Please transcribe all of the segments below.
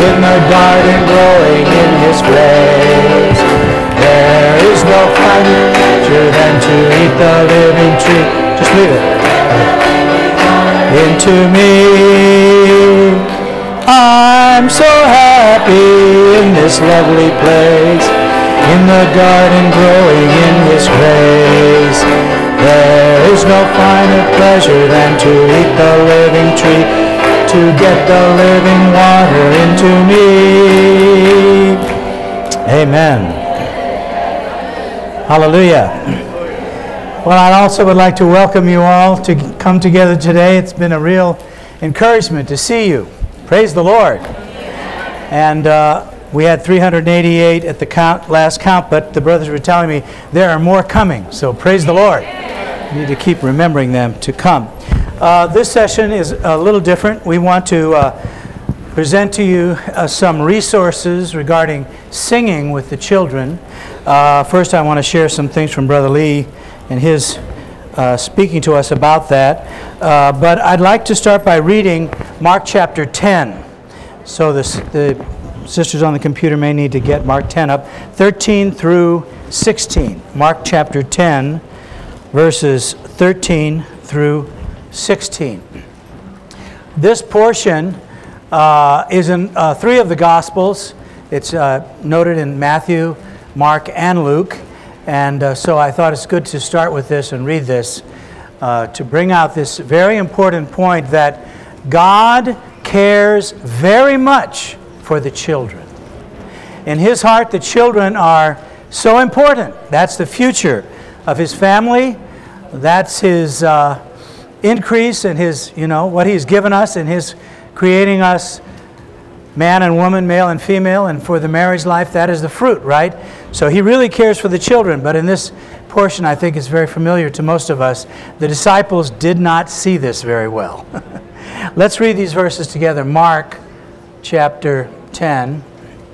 in the garden growing in His place. There is no finer pleasure than to eat the living tree. Just leave it. Into me. I'm so happy in this lovely place, in the garden growing in His grace. There is no finer pleasure than to eat the living tree, to get the living water into me. Amen. Hallelujah. Well, I also would like to welcome you all to come together today. It's been a real encouragement to see you. Praise the Lord. And we had 388 at the last count, but the brothers were telling me there are more coming. So praise the Lord. We need to keep remembering them to come. This session is a little different. We want to present to you some resources regarding singing with the children. First, I want to share some things from Brother Lee and his speaking to us about that. But I'd like to start by reading Mark chapter 10. So the sisters on the computer may need to get Mark 10 up. 13 through 16. Mark chapter 10, verses 13 through 16. This portion is in 3 of the Gospels. It's noted in Matthew, Mark, and Luke. And so I thought it's good to start with this and read this to bring out this very important point that God cares very much for the children. In His heart, the children are so important. That's the future of His family. That's His increase in His, what He's given us in His creating us man and woman, male and female, and for the marriage life, that is the fruit, right? So He really cares for the children, but in this portion, I think it's very familiar to most of us. The disciples did not see this very well. Let's read these verses together. Mark chapter 10,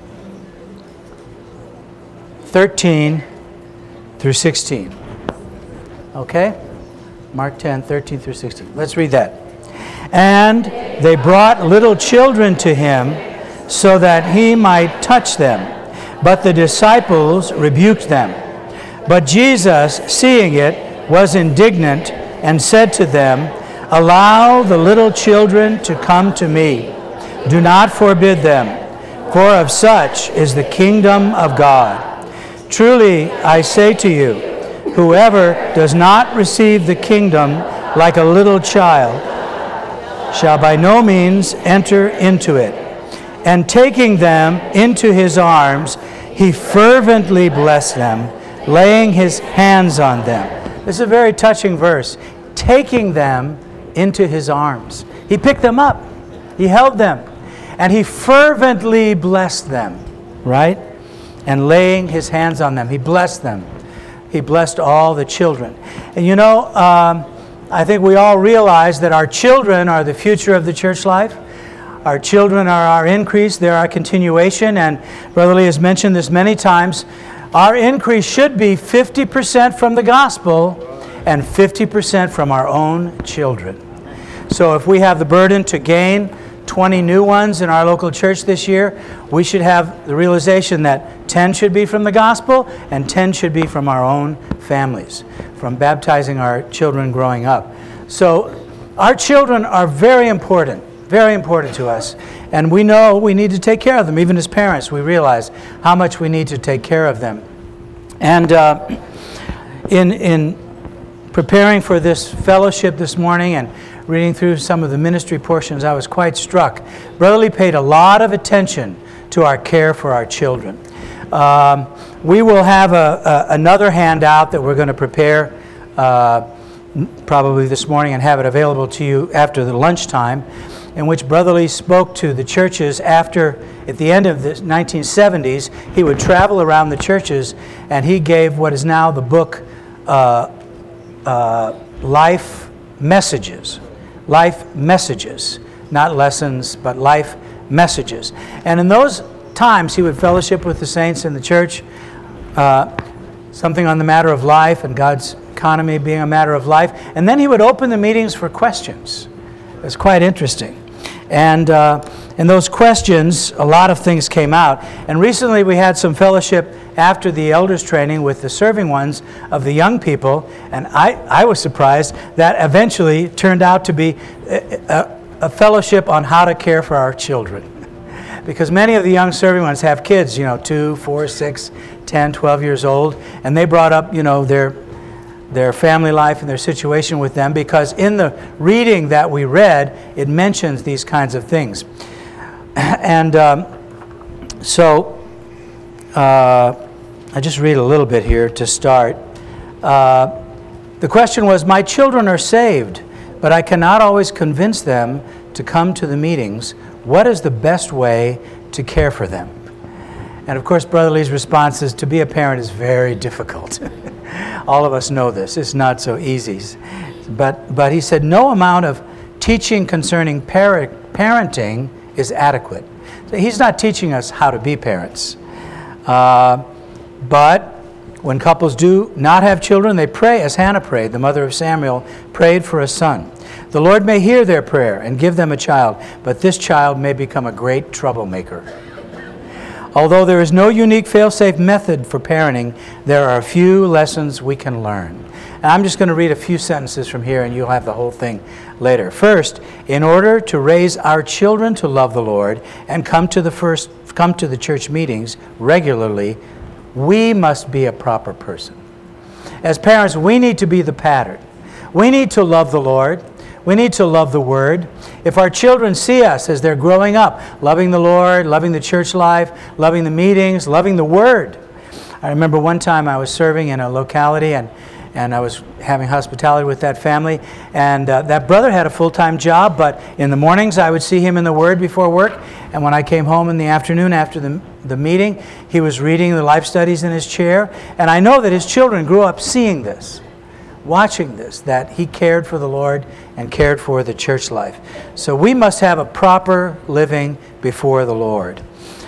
13 through 16. Okay? Mark 10, 13 through 16. Let's read that. And they brought little children to Him so that He might touch them. But the disciples rebuked them. But Jesus, seeing it, was indignant and said to them, Allow the little children to come to me. Do not forbid them, for of such is the kingdom of God. Truly, I say to you, whoever does not receive the kingdom like a little child shall by no means enter into it. And taking them into His arms, He fervently blessed them, laying His hands on them. This is a very touching verse. Taking them into His arms. He picked them up. He held them. And He fervently blessed them, right? And laying His hands on them. He blessed them. He blessed all the children. And I think we all realize that our children are the future of the church life. Our children are our increase. They're our continuation. And Brother Lee has mentioned this many times. Our increase should be 50% from the gospel and 50% from our own children. So if we have the burden to gain 20 new ones in our local church this year, we should have the realization that 10 should be from the gospel and 10 should be from our own families, from baptizing our children growing up. So our children are very important to us. And we know we need to take care of them. Even as parents, we realize how much we need to take care of them. And in preparing for this fellowship this morning and reading through some of the ministry portions, I was quite struck. Brother Lee paid a lot of attention to our care for our children. We will have another handout that we're going to prepare probably this morning and have it available to you after the lunchtime, in which Brother Lee spoke to the churches at the end of the 1970s. He would travel around the churches and he gave what is now the book Life Messages. Life Messages, not lessons, but life messages. And in those times, he would fellowship with the saints in the church, something on the matter of life and God's economy being a matter of life. And then he would open the meetings for questions. It's quite interesting. And in those questions, a lot of things came out. And recently we had some fellowship after the elders training with the serving ones of the young people, and I was surprised that eventually turned out to be a fellowship on how to care for our children. Because many of the young serving ones have kids, 2, 4, 6, 10, 12 years old, and they brought up, their family life and their situation with them, because in the reading that we read, it mentions these kinds of things. And I just read a little bit here to start. The question was, my children are saved, but I cannot always convince them to come to the meetings. What is the best way to care for them? And of course, Brother Lee's response is, to be a parent is very difficult. All of us know this. It's not so easy. But he said, no amount of teaching concerning parenting is adequate. So he's not teaching us how to be parents. But when couples do not have children, they pray as Hannah prayed. The mother of Samuel prayed for a son. The Lord may hear their prayer and give them a child, but this child may become a great troublemaker. Although there is no unique fail-safe method for parenting, there are a few lessons we can learn. And I'm just going to read a few sentences from here, and you'll have the whole thing later. First, in order to raise our children to love the Lord and come to the church meetings regularly, we must be a proper person. As parents, we need to be the pattern. We need to love the Lord. We need to love the Word. If our children see us as they're growing up, loving the Lord, loving the church life, loving the meetings, loving the Word. I remember one time I was serving in a locality, and I was having hospitality with that family, and that brother had a full-time job, but in the mornings I would see him in the Word before work, and when I came home in the afternoon after the meeting, he was reading the life studies in his chair, and I know that his children grew up seeing this, watching this, that he cared for the Lord and cared for the church life. So we must have a proper living before the Lord.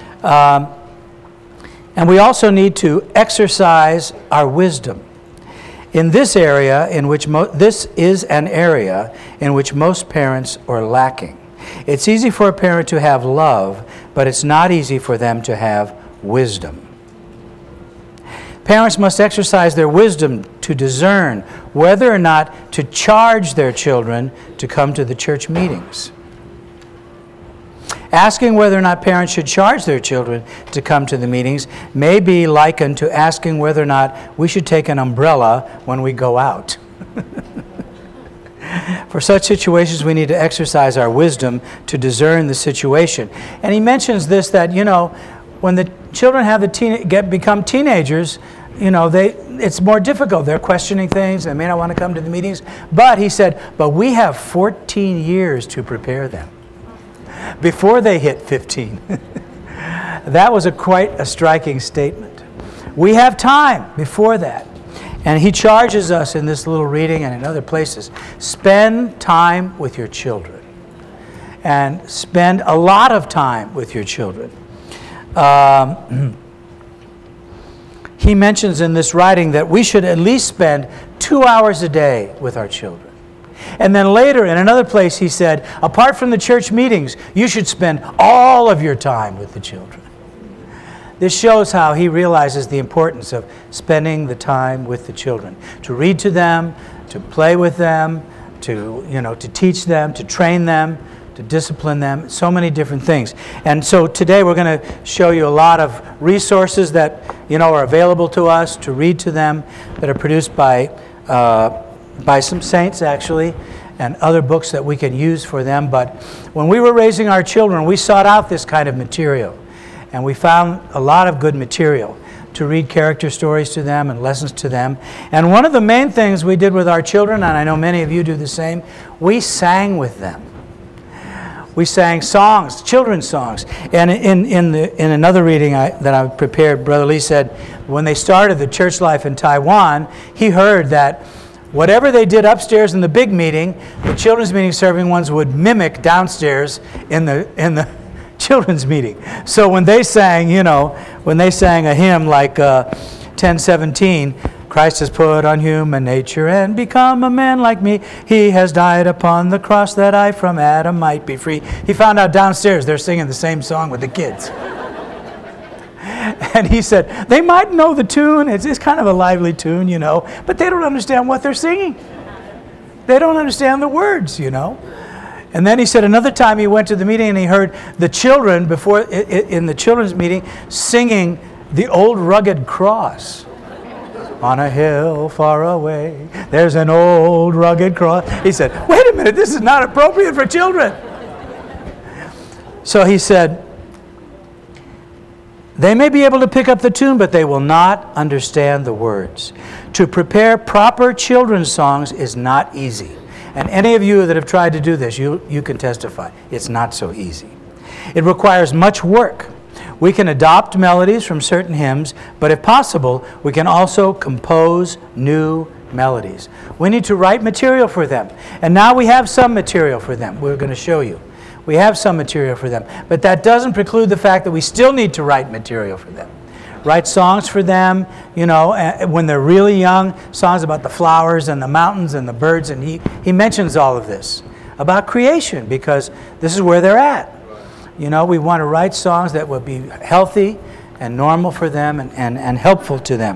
And we also need to exercise our wisdom. In this area, this is an area in which most parents are lacking. It's easy for a parent to have love, but it's not easy for them to have wisdom. Parents must exercise their wisdom to discern whether or not to charge their children to come to the church meetings. Asking whether or not parents should charge their children to come to the meetings may be likened to asking whether or not we should take an umbrella when we go out. For such situations, we need to exercise our wisdom to discern the situation. And he mentions this, that, when the children become teenagers, it's more difficult. They're questioning things. They may not want to come to the meetings. But he said, but we have 14 years to prepare them before they hit 15. That was quite a striking statement. We have time before that. And he charges us in this little reading and in other places, spend time with your children. And spend a lot of time with your children. He mentions in this writing that we should at least spend 2 hours a day with our children. And then later, in another place, he said, apart from the church meetings, you should spend all of your time with the children. This shows how he realizes the importance of spending the time with the children. To read to them, to play with them, to teach them, to train them, to discipline them, so many different things. And so today we're going to show you a lot of resources that are available to us to read to them, that are produced by some saints actually, and other books that we can use for them. But when we were raising our children, we sought out this kind of material, and we found a lot of good material to read character stories to them and lessons to them. And one of the main things we did with our children, and I know many of you do the same, we sang with them. We sang songs, children's songs. And in another reading that I prepared, Brother Lee said when they started the church life in Taiwan, he heard that whatever they did upstairs in the big meeting, the children's meeting serving ones would mimic downstairs in the children's meeting. So when they sang, a hymn like 1017, Christ has put on human nature and become a man like me. He has died upon the cross that I from Adam might be free. He found out downstairs they're singing the same song with the kids. And he said, they might know the tune. It's kind of a lively tune, you know, but they don't understand what they're singing. They don't understand the words, you know. And then he said another time he went to the meeting and he heard the children in the children's meeting singing the old rugged cross. On a hill far away, there's an old rugged cross. He said, wait a minute, this is not appropriate for children. So he said, they may be able to pick up the tune, but they will not understand the words. To prepare proper children's songs is not easy. And any of you that have tried to do this, you can testify. It's not so easy. It requires much work. We can adopt melodies from certain hymns, but if possible, we can also compose new melodies. We need to write material for them. And now we have some material for them. We're going to show you. We have some material for them. But that doesn't preclude the fact that we still need to write material for them. Write songs for them, you know, when they're really young, songs about the flowers and the mountains and the birds. And he mentions all of this about creation because this is where they're at. You know, we want to write songs that will be healthy and normal for them and helpful to them.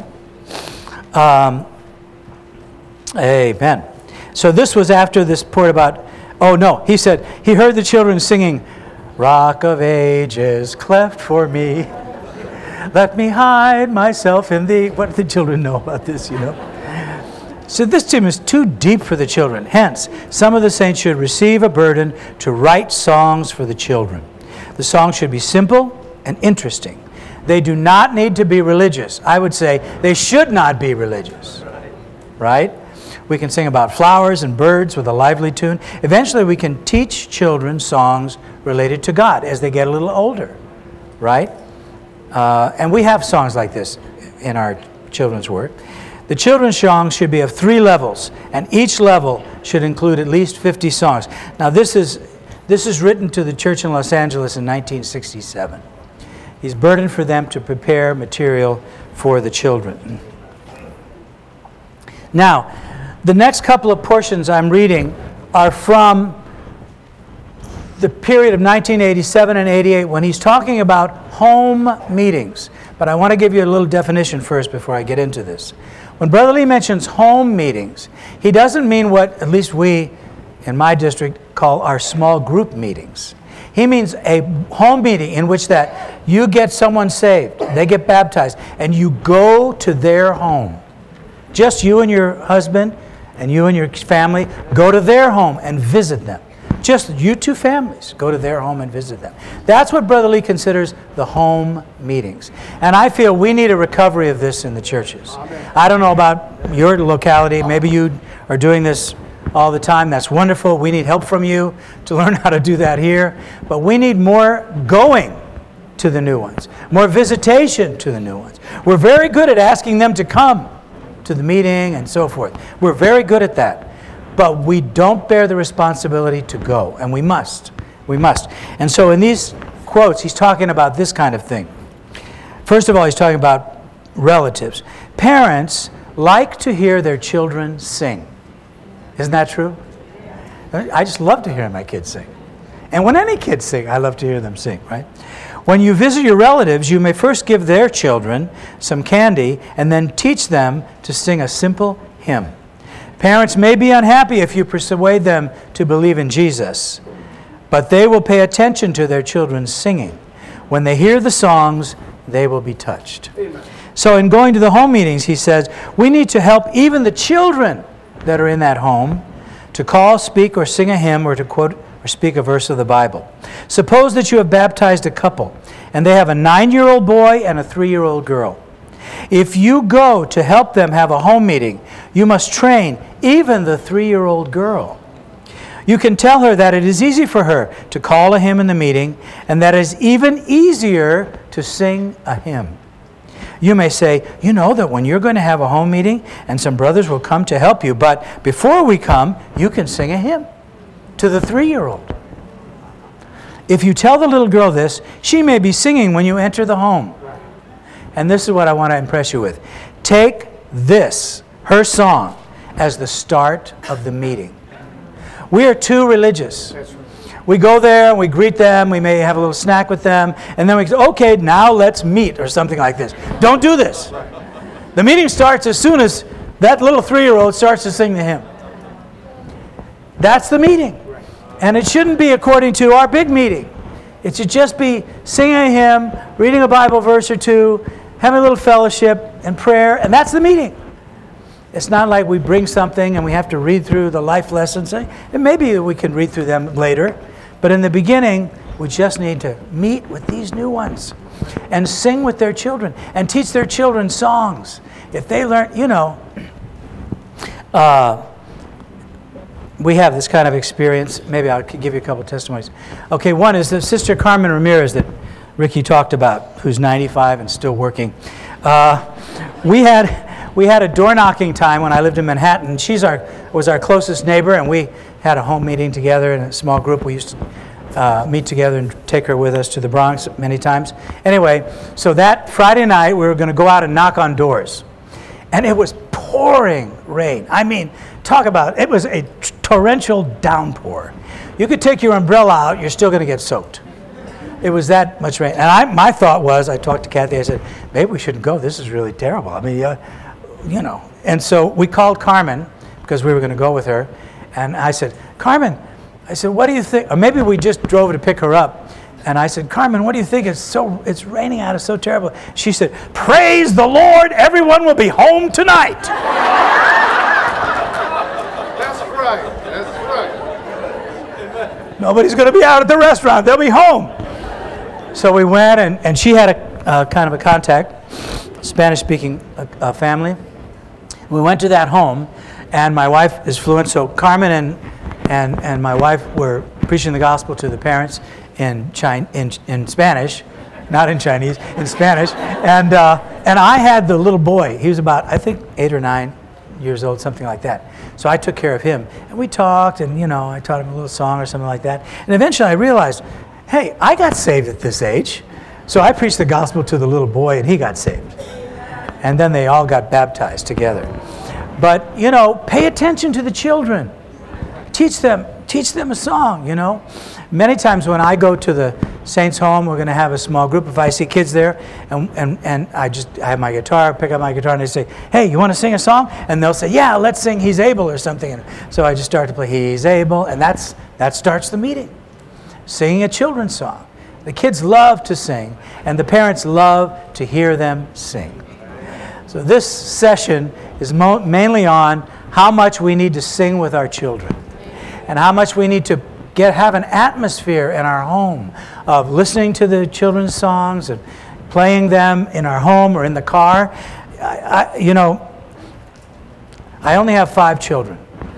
Amen. So this was after this part about, oh no, he said, he heard the children singing, Rock of Ages, cleft for me. Let me hide myself in thee. What do the children know about this, you know? So this hymn is too deep for the children. Hence, some of the saints should receive a burden to write songs for the children. The songs should be simple and interesting. They do not need to be religious. I would say they should not be religious. Right? We can sing about flowers and birds with a lively tune. Eventually we can teach children songs related to God as they get a little older. Right? And we have songs like this in our children's work. The children's songs should be of 3 levels, and each level should include at least 50 songs. Now this is written to the church in Los Angeles in 1967. He's burdened for them to prepare material for the children. Now, the next couple of portions I'm reading are from the period of 1987 and 88 when he's talking about home meetings. But I want to give you a little definition first before I get into this. When Brother Lee mentions home meetings, he doesn't mean what at least we in my district call our small group meetings. He means a home meeting in which that you get someone saved, they get baptized, and you go to their home. Just you and your husband and you and your family go to their home and visit them. Just you two families go to their home and visit them. That's what Brother Lee considers the home meetings. And I feel we need a recovery of this in the churches. I don't know about your locality. Maybe you are doing this all the time. That's wonderful. We need help from you to learn how to do that here. But we need more going to the new ones, more visitation to the new ones. We're very good at asking them to come to the meeting and so forth. We're very good at that. But we don't bear the responsibility to go, and we must. We must. And so in these quotes, he's talking about this kind of thing. First of all, he's talking about relatives. Parents like to hear their children sing. Isn't that true? I just love to hear my kids sing. And when any kids sing, I love to hear them sing, right? When you visit your relatives, you may first give their children some candy and then teach them to sing a simple hymn. Parents may be unhappy if you persuade them to believe in Jesus, but they will pay attention to their children's singing. When they hear the songs, they will be touched. Amen. So in going to the home meetings, he says, we need to help even the children that are in that home to call, speak, or sing a hymn or to quote or speak a verse of the Bible. Suppose that you have baptized a couple, and they have a 9-year-old boy and a 3-year-old girl. If you go to help them have a home meeting, you must train even the 3-year-old girl. You can tell her that it is easy for her to call a hymn in the meeting, and that it is even easier to sing a hymn. You may say, you know that when you're going to have a home meeting, and some brothers will come to help you, but before we come, you can sing a hymn to the 3-year-old. If you tell the little girl this, she may be singing when you enter the home. And this is what I want to impress you with. Take this, her song, as the start of the meeting. We are too religious. We go there and we greet them, we may have a little snack with them, and then we say, okay, now let's meet, or something like this. Don't do this. The meeting starts as soon as that little 3-year-old starts to sing the hymn. That's the meeting. And it shouldn't be according to our big meeting. It should just be singing a hymn, reading a Bible verse or two, having a little fellowship and prayer, and that's the meeting. It's not like we bring something and we have to read through the life lessons. And maybe we can read through them later. But in the beginning, we just need to meet with these new ones and sing with their children and teach their children songs. If they learn, we have this kind of experience. Maybe I'll give you a couple of testimonies. Okay, one is the Sister Carmen Ramirez that Ricky talked about, who's 95 and still working. We had a door knocking time when I lived in Manhattan. She was our closest neighbor, and we had a home meeting together in a small group. We used to meet together and take her with us to the Bronx many times. Anyway, so that Friday night we were going to go out and knock on doors. And it was pouring rain. I mean, talk about it was a torrential downpour. You could take your umbrella out, you're still going to get soaked. It was that much rain. And my thought was, I talked to Kathy, I said, maybe we shouldn't go. This is really terrible. I mean, And so we called Carmen, because we were going to go with her. And I said, Carmen, what do you think? Or maybe we just drove to pick her up. And I said, Carmen, what do you think? It's raining out. It's so terrible. She said, praise the Lord, everyone will be home tonight. That's right. Nobody's going to be out at the restaurant. They'll be home. So we went, and she had a kind of a contact, Spanish-speaking family. We went to that home, and my wife is fluent, so Carmen and my wife were preaching the gospel to the parents in Spanish, not in Chinese, in Spanish. And I had the little boy. He was about, I think, 8 or 9 years old, something like that. So I took care of him. And we talked, and, I taught him a little song or something like that. And eventually I realized, hey, I got saved at this age. So I preached the gospel to the little boy, and he got saved. And then they all got baptized together. But, pay attention to the children. Teach them a song, Many times when I go to the Saints' home, we're going to have a small group. If I see kids there, and I have my guitar, pick up my guitar, and they say, hey, you want to sing a song? And they'll say, yeah, let's sing He's Able or something. And so I just start to play He's Able, and that starts the meeting. Singing a children's song. The kids love to sing, and the parents love to hear them sing. So this session is mainly on how much we need to sing with our children and how much we need to have an atmosphere in our home of listening to the children's songs and playing them in our home or in the car. I only have 5 children.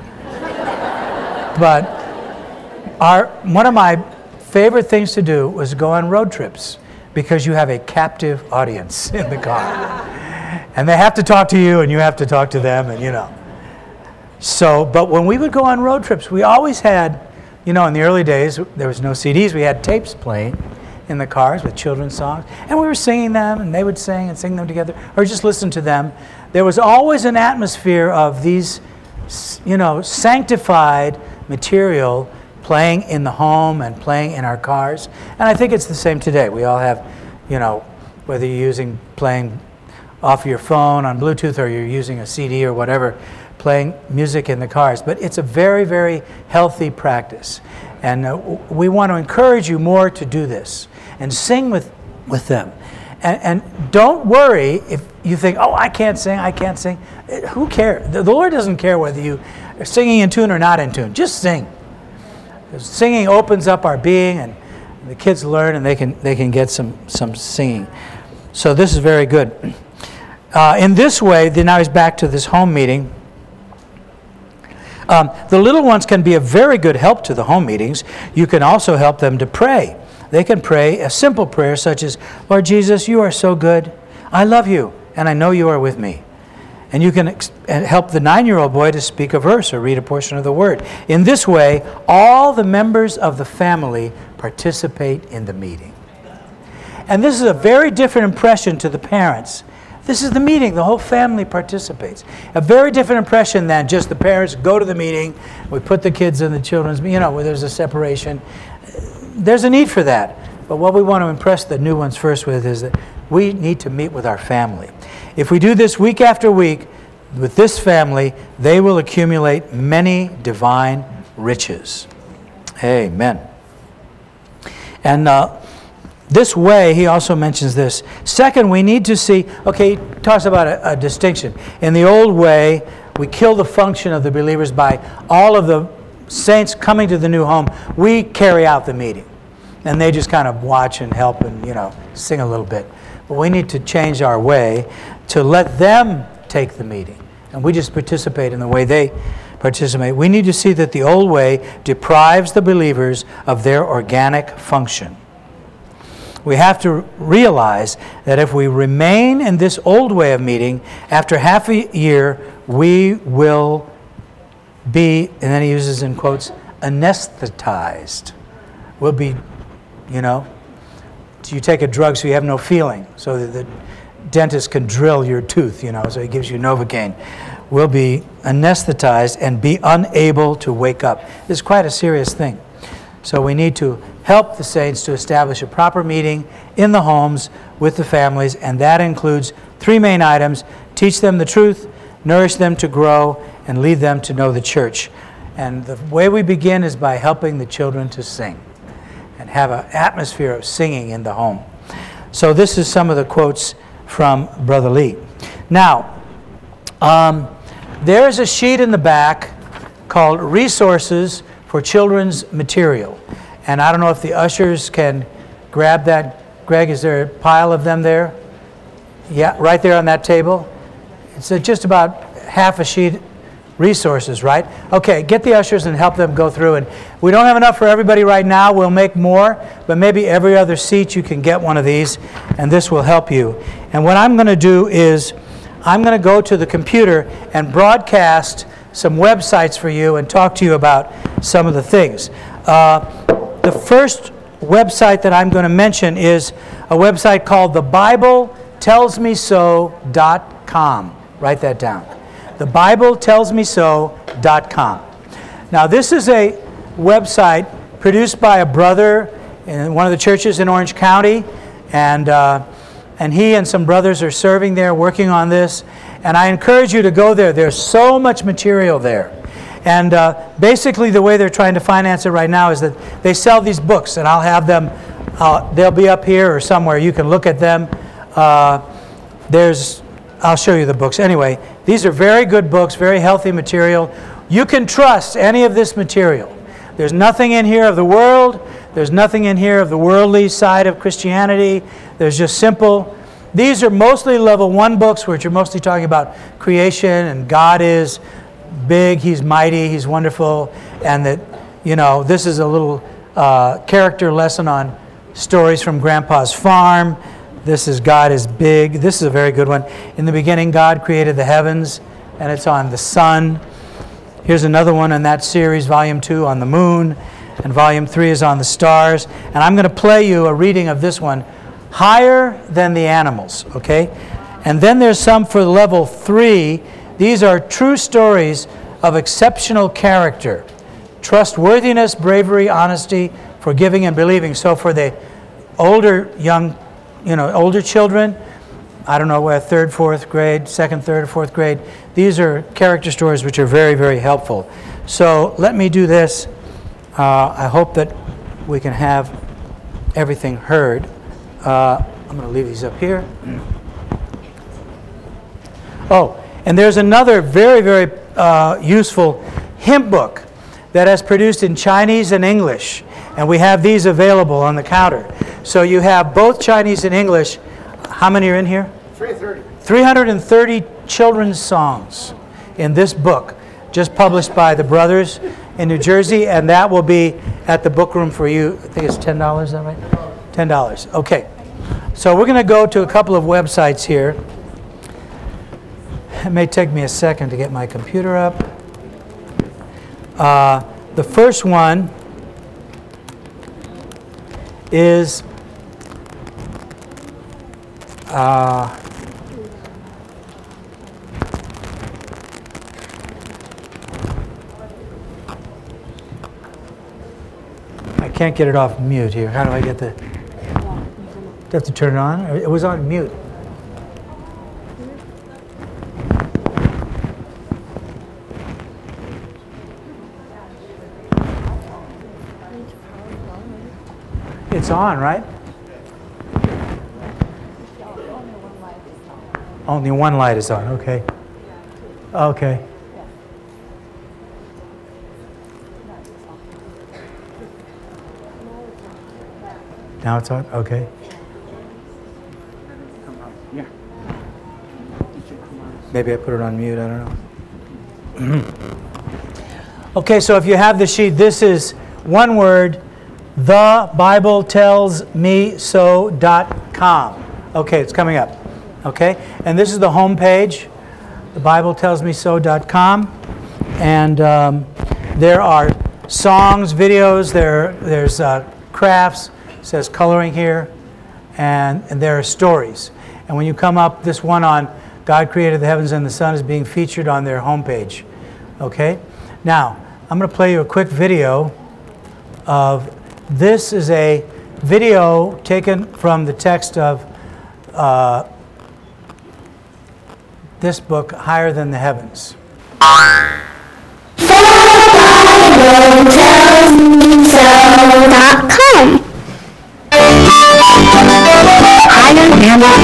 But one of my favorite things to do was go on road trips because you have a captive audience in the car. And they have to talk to you and you have to talk to them and So, but when we would go on road trips, we always had, in the early days, there was no CDs. We had tapes playing in the cars with children's songs. And we were singing them, and they would sing and sing them together, or just listen to them. There was always an atmosphere of these, sanctified material playing in the home and playing in our cars. And I think it's the same today. We all have, whether you're playing off your phone on Bluetooth or you're using a CD or whatever, playing music in the cars. But it's a very, very healthy practice. And we want to encourage you more to do this and sing with them. And don't worry if you think, oh, I can't sing. Who cares? The Lord doesn't care whether you are singing in tune or not in tune. Just sing. Because singing opens up our being, and the kids learn, and they can get some singing. So this is very good. In this way, now he's back to this home meeting. The little ones can be a very good help to the home meetings. You can also help them to pray. They can pray a simple prayer such as, Lord Jesus, you are so good. I love you, and I know you are with me. And you can help the 9-year-old boy to speak a verse or read a portion of the word. In this way, all the members of the family participate in the meeting. And this is a very different impression to the parents This is the meeting. The whole family participates. A very different impression than just the parents go to the meeting, we put the kids in the children's, where there's a separation. There's a need for that. But what we want to impress the new ones first with is that we need to meet with our family. If we do this week after week with this family, they will accumulate many divine riches. Amen. And this way, he also mentions this. Second, we need to see, he talks about a distinction. In the old way, we kill the function of the believers by all of the saints coming to the new home. We carry out the meeting. And they just kind of watch and help and, sing a little bit. But we need to change our way to let them take the meeting. And we just participate in the way they participate. We need to see that the old way deprives the believers of their organic function. We have to realize that if we remain in this old way of meeting, after half a year, we will be, and then he uses in quotes, anesthetized. We'll be, you take a drug so you have no feeling, so that the dentist can drill your tooth, so he gives you Novocaine. We'll be anesthetized and be unable to wake up. This is quite a serious thing. So we need to help the saints to establish a proper meeting in the homes with the families, and that includes 3 main items: teach them the truth, nourish them to grow, and lead them to know the church. And the way we begin is by helping the children to sing and have an atmosphere of singing in the home. So this is some of the quotes from Brother Lee. Now, there is a sheet in the back called Resources for Children's Material. And I don't know if the ushers can grab that. Greg, is there a pile of them there? Yeah, right there on that table. It's just about half a sheet. Resources, right? Okay, get the ushers and help them go through. And we don't have enough for everybody right now. We'll make more, but maybe every other seat you can get one of these, and this will help you. And what I'm going to do is I'm going to go to the computer and broadcast some websites for you and talk to you about some of the things. The first website that I'm going to mention is a website called thebibletellsmeso.com. Write that down. thebibletellsmeso.com. Now, this is a website produced by a brother in one of the churches in Orange County, and he and some brothers are serving there, working on this. And I encourage you to go there. There's so much material there. And basically, the way they're trying to finance it right now is that they sell these books, and I'll have them. They'll be up here or somewhere. You can look at them. I'll show you the books. Anyway, these are very good books, very healthy material. You can trust any of this material. There's nothing in here of the world. There's nothing in here of the worldly side of Christianity. There's just simple. These are mostly level 1 books, which are mostly talking about creation and God is big, He's mighty, He's wonderful, and that, this is a little character lesson on stories from Grandpa's farm. This is God is big. This is a very good one. In the beginning, God created the heavens, and it's on the sun. Here's another one in that series, Volume 2, on the moon, and Volume 3 is on the stars. And I'm going to play you a reading of this one, Higher Than the Animals, okay? And then there's some for level 3. These are true stories of exceptional character, trustworthiness, bravery, honesty, forgiving, and believing. So for the older children, I don't know, 3rd, 4th grade, 2nd, 3rd, or 4th grade, these are character stories which are very, very helpful. So let me do this. I hope that we can have everything heard. I'm going to leave these up here. Oh, and there's another very, very useful hymn book that is produced in Chinese and English. And we have these available on the counter. So you have both Chinese and English. How many are in here? 330. 330 children's songs in this book, just published by the brothers in New Jersey, and that will be at the book room for you. I think it's $10, is that right? $10. Okay. So we're going to go to a couple of websites here. It may take me a second to get my computer up. The first one is can't get it off mute here. How do I get the... Do I have to turn it on? It was on mute. It's on, right? Only one light is on, okay. Okay. Now it's on? Okay. Yeah. Maybe I put it on mute, I don't know. Okay, so if you have the sheet, this is one word, thebibletellsmeso.com. Okay, it's coming up. Okay, and this is the home page, thebibletellsmeso.com. And there are songs, videos, there's crafts, it says coloring here, and there are stories. And when you come up, this one on God created the heavens and the sun is being featured on their homepage. Okay? Now, I'm going to play you a quick video of, this is a video taken from the text of this book, Higher Than the Heavens. BibleTellsMeSo.com. Higher than the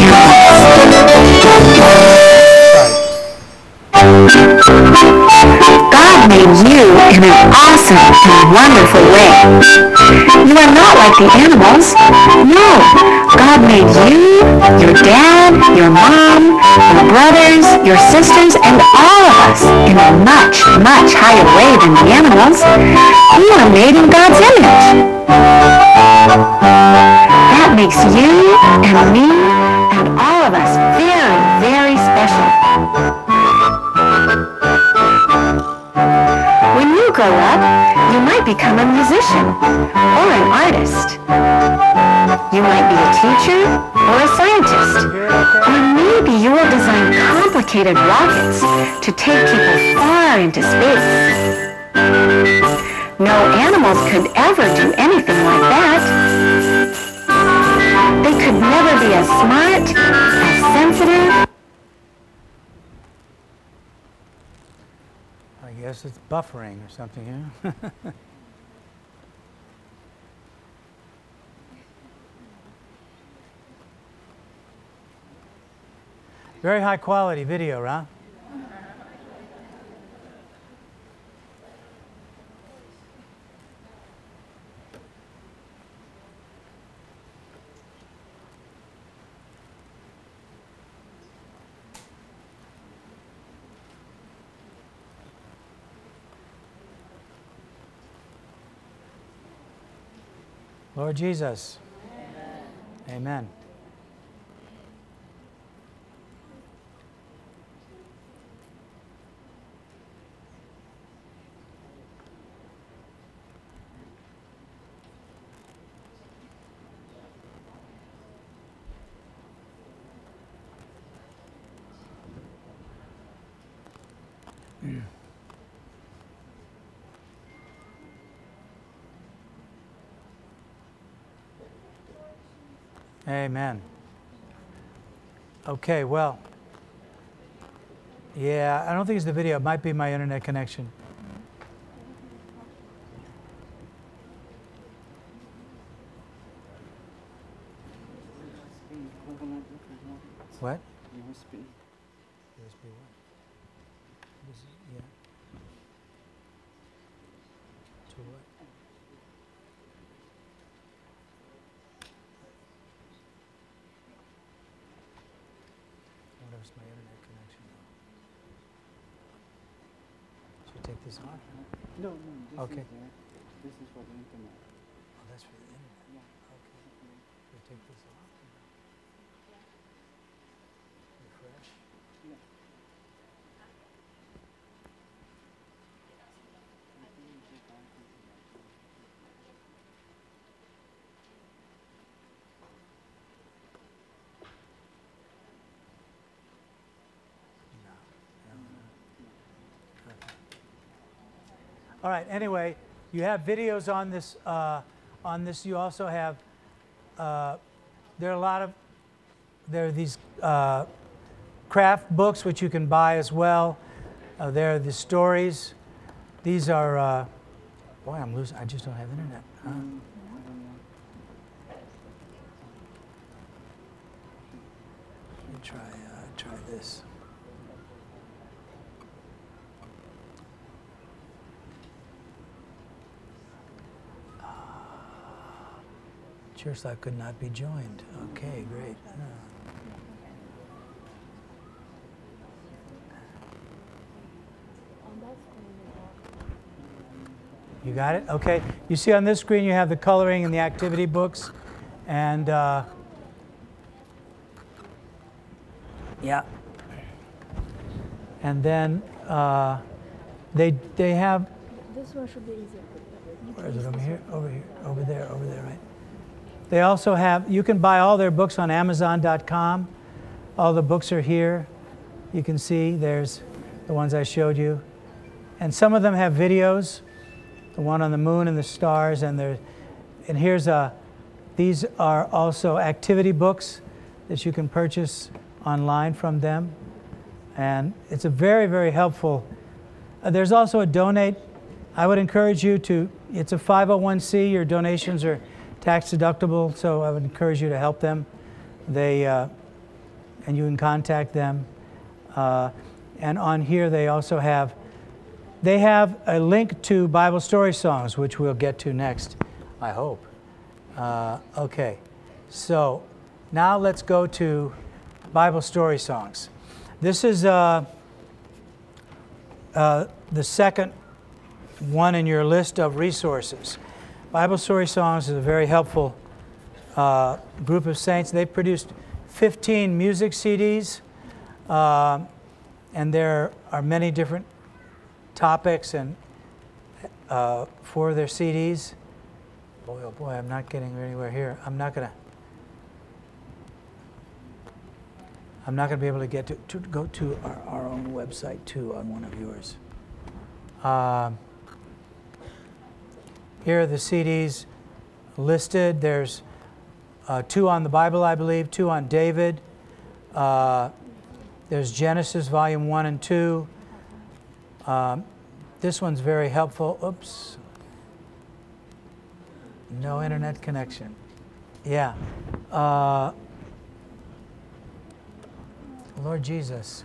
God made you in an awesome and wonderful way. You are not like the animals. No, God made you, your dad, your mom, your brothers, your sisters, and all of us in a much, much higher way than the animals. We are made in God's image. That makes you and me and all of us very, very special. When you grow up, you might become a musician or an artist. You might be a teacher or a scientist. Or maybe you will design complicated rockets to take people far into space. No animals could ever do anything like that. They could never be as smart, as sensitive. I guess it's buffering or something here. Very high quality video, huh? Lord Jesus. Amen. Amen. Amen. Okay, well, yeah, I don't think it's the video. It might be my internet connection. What? USB. USB what? Yeah. To what? What is my internet connection? Should I take this off? No, this Okay. is there. This is for the internet. Oh, that's for the internet. Yeah. Okay. Should I take this off? Refresh. Yeah. All right, anyway, you have videos on this on this you also have, there are these craft books which you can buy as well. There are the stories. These are, boy, I just don't have internet. Huh? Let me try this. Church life could not be joined. Okay, great. You got it? Okay. You see on this screen you have the coloring and the activity books. And yeah. And then they have. This one should be easier. Where is it? Over here? Over here? Over there, right? They also have, you can buy all their books on Amazon.com. All the books are here. You can see there's the ones I showed you. And some of them have videos, the one on the moon and the stars. And here's these are also activity books that you can purchase online from them. And it's a very, very helpful. There's also a donate. I would encourage you to, it's a 501c. Your donations are tax deductible, so I would encourage you to help them. And you can contact them. And on here they also have, a link to Bible story songs, which we'll get to next, I hope. Okay, so now let's go to Bible story songs. This is the second one in your list of resources. Bible Story Songs is a very helpful group of saints. They've produced 15 music CDs, and there are many different topics and for their CDs. Boy, oh boy, I'm not getting anywhere here. I'm not gonna be able to get to go to our own website too on one of yours. Here are the CDs listed. There's 2 on the Bible, I believe, 2 on David. There's Genesis, Volume 1 and 2. This one's very helpful. Oops. No internet connection. Yeah. Lord Jesus.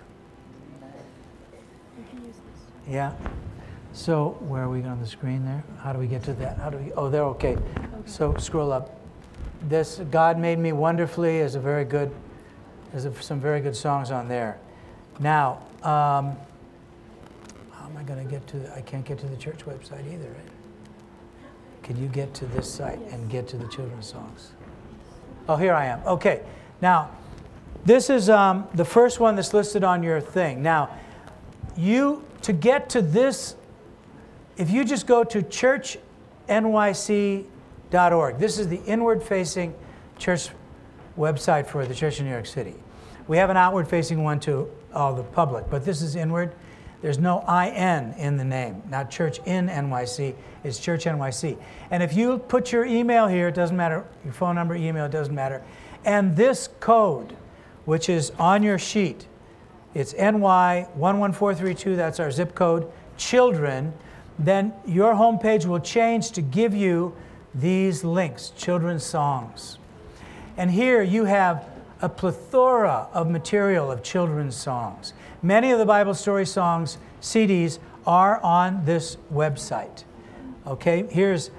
Yeah. So where are we on the screen there? How do we get to that? Oh, there, okay. So scroll up. This God Made Me Wonderfully is some very good songs on there. Now, how am I going to get to I can't get to the church website either, right? Can you get to this site and get to the children's songs? Oh, here I am. Okay. Now, this is the first one that's listed on your thing. Now, to get to this, if you just go to churchnyc.org, this is the inward-facing church website for the Church in New York City. We have an outward-facing one to all the public, but this is inward. There's no IN in the name, not Church in NYC, it's Church NYC. And if you put your email here, it doesn't matter, your phone number, email, it doesn't matter, and this code, which is on your sheet, it's NY11432, that's our zip code, children, then your homepage will change to give you these links, children's songs. And here you have a plethora of material of children's songs. Many of the Bible Story Songs CDs are on this website. Okay, here's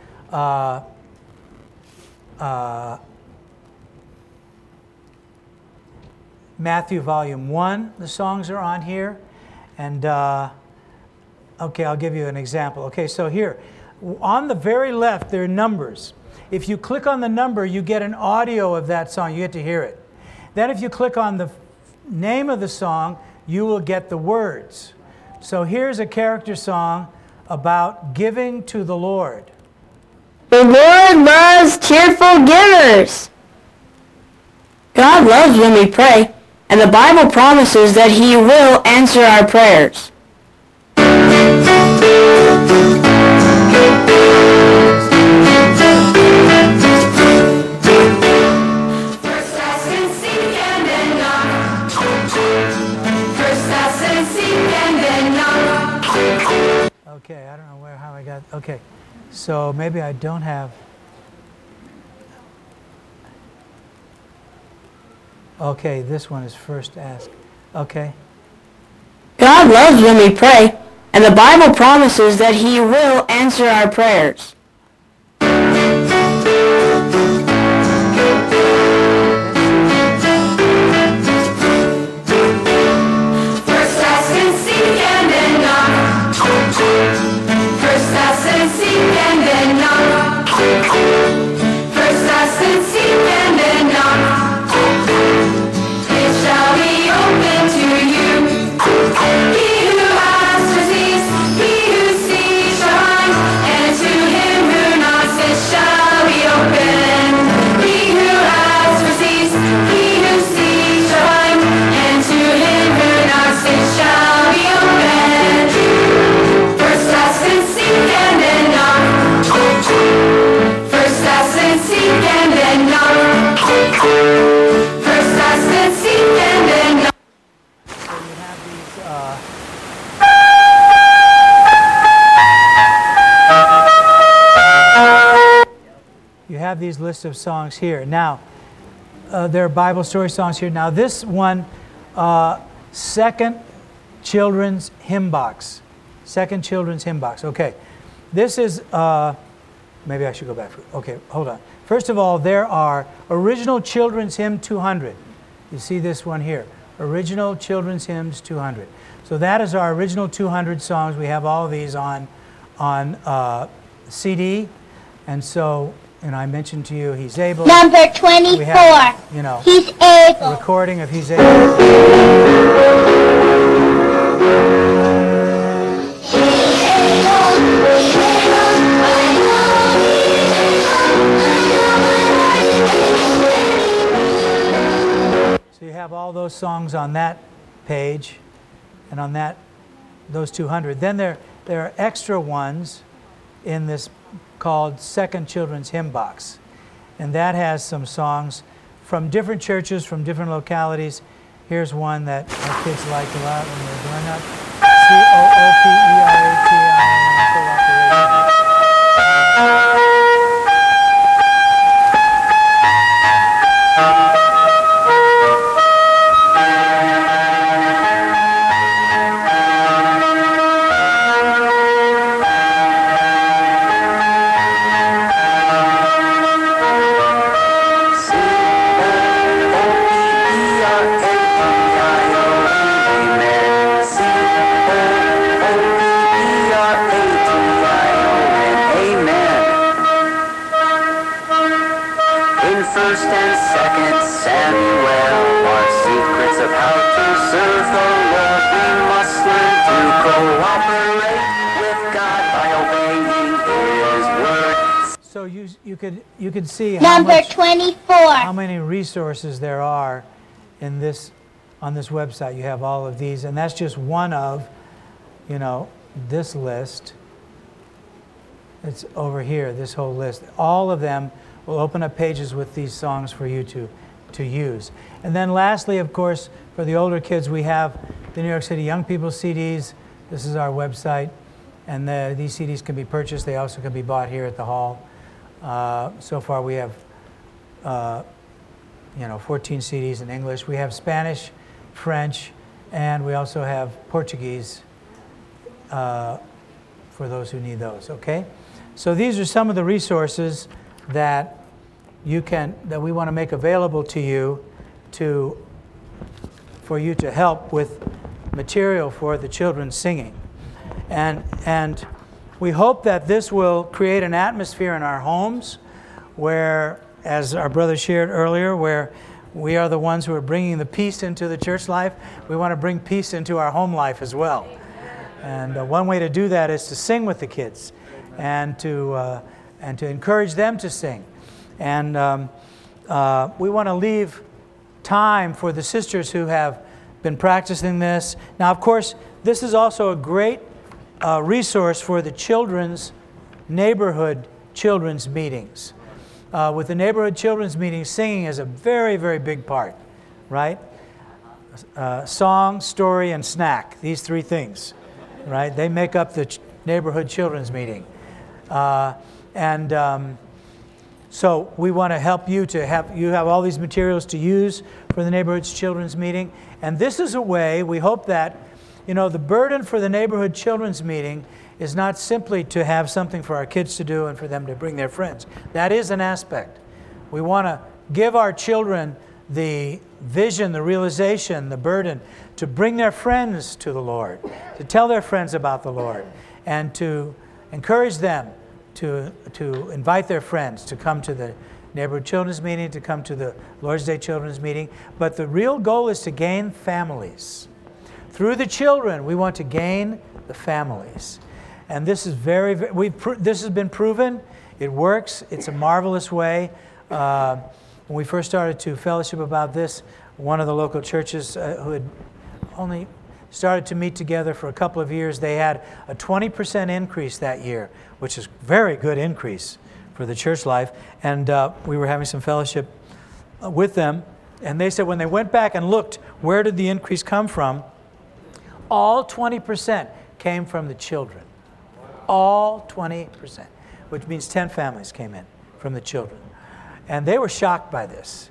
Matthew Volume 1, the songs are on here. And okay, I'll give you an example. Okay, so here, on the very left, there are numbers. If you click on the number, you get an audio of that song. You get to hear it. Then if you click on the name of the song, you will get the words. So here's a character song about giving to the Lord. The Lord loves cheerful givers. God loves when we pray, and the Bible promises that He will answer our prayers. First ask and seek and then knock. Okay, I don't know how I got. Okay, so maybe I don't have. Okay, this one is first ask. Okay. God loves when we pray, and the Bible promises that He will answer our prayers. First ask and seek and then knock. First ask and seek and then knock. First ask and seek and then knock. It shall be open to you. He who asks receives, he who seeks shall find, and to him who knocks it shall be open. He who asks receives, he who seeks shall find, and to him who knocks it shall be open. First ask and seek and then knock. First ask and seek and then knock. First ask and seek and then knock. So you have these. You have these lists of songs here. Now, there are Bible story songs here. Now, this one, Second Children's Hymn Box. Second Children's Hymn Box. Okay. This is, maybe I should go back. Okay, hold on. First of all, there are Original Children's Hymn 200. You see this one here. Original Children's Hymns 200. So that is our original 200 songs. We have all of these on CD. And so, I mentioned to you, He's Able. Number 24. We have, He's a able. recording of He's Able. So you have all those songs on that page, and on those 200. Then there are extra ones in this called Second Children's Hymn Box, and that has some songs from different churches, from different localities. Here's one that our kids liked a lot when they were growing up. Cooperation. First and second Samuel are secrets of how to serve the Lord. We must learn to cooperate with God by obeying His word. So you could see Number 24. how many resources there are in this on this website. You have all of these, and that's just one of this list. It's over here, this whole list. All of them will open up pages with these songs for you to use. And then lastly, of course, for the older kids, we have the New York City Young People CDs. This is our website, and these CDs can be purchased. They also can be bought here at the hall. So far we have 14 CDs in English. We have Spanish, French, and we also have Portuguese for those who need those, okay? So these are some of the resources that we want to make available to you for you to help with material for the children singing. And we hope that this will create an atmosphere in our homes where, as our brother shared earlier, where we are the ones who are bringing the peace into the church life. We want to bring peace into our home life as well. And one way to do that is to sing with the kids and to encourage them to sing. And we want to leave time for the sisters who have been practicing this. Now, of course, this is also a great resource for the neighborhood children's meetings. With the neighborhood children's meetings, singing is a very, very big part, right? song, story, and snack. These three things, right? They make up the neighborhood children's meeting. So we want to help you to have all these materials to use for the neighborhood children's meeting. And this is a way, we hope that, the burden for the neighborhood children's meeting is not simply to have something for our kids to do and for them to bring their friends. That is an aspect. We want to give our children the vision, the realization, the burden to bring their friends to the Lord, to tell their friends about the Lord, and to encourage them to invite their friends to come to the neighborhood children's meeting, to come to the Lord's Day children's meeting. But the real goal is to gain families. Through the children, we want to gain the families. And this is this has been proven. It works. It's a marvelous way. When we first started to fellowship about this, one of the local churches who had only started to meet together for a couple of years, they had a 20% increase that year, which is a very good increase for the church life. And we were having some fellowship with them, and they said when they went back and looked, where did the increase come from? All 20% came from the children. All 20%, which means 10 families came in from the children. And they were shocked by this.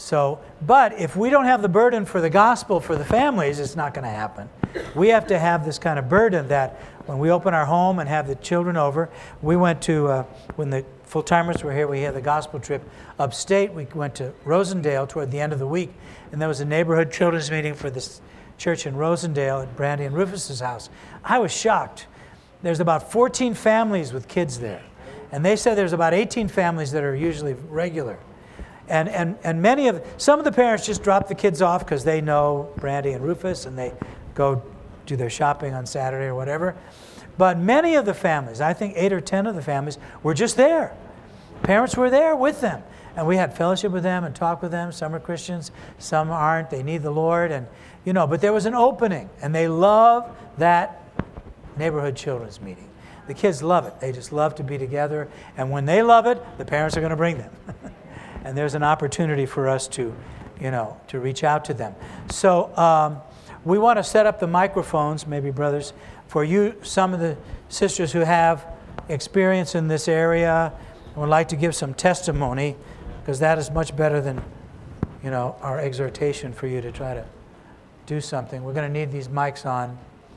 But if we don't have the burden for the gospel for the families, it's not going to happen. We have to have this kind of burden that when we open our home and have the children over, we went to, when the full-timers were here, we had the gospel trip upstate. We went to Rosendale toward the end of the week, and there was a neighborhood children's meeting for this church in Rosendale at Brandy and Rufus's house. I was shocked. There's about 14 families with kids there. And they said there's about 18 families that are usually regular. And some of the parents just drop the kids off because they know Brandy and Rufus and they go do their shopping on Saturday or whatever. But many of the families, I think 8 or 10 of the families, were just there. Parents were there with them. And we had fellowship with them and talked with them. Some are Christians, some aren't. They need the Lord. And but there was an opening. And they love that neighborhood children's meeting. The kids love it. They just love to be together. And when they love it, the parents are going to bring them. And there's an opportunity for us to reach out to them. So we want to set up the microphones, maybe brothers, for you, some of the sisters who have experience in this area and would like to give some testimony, because that is much better than, our exhortation for you to try to do something. We're going to need these mics on.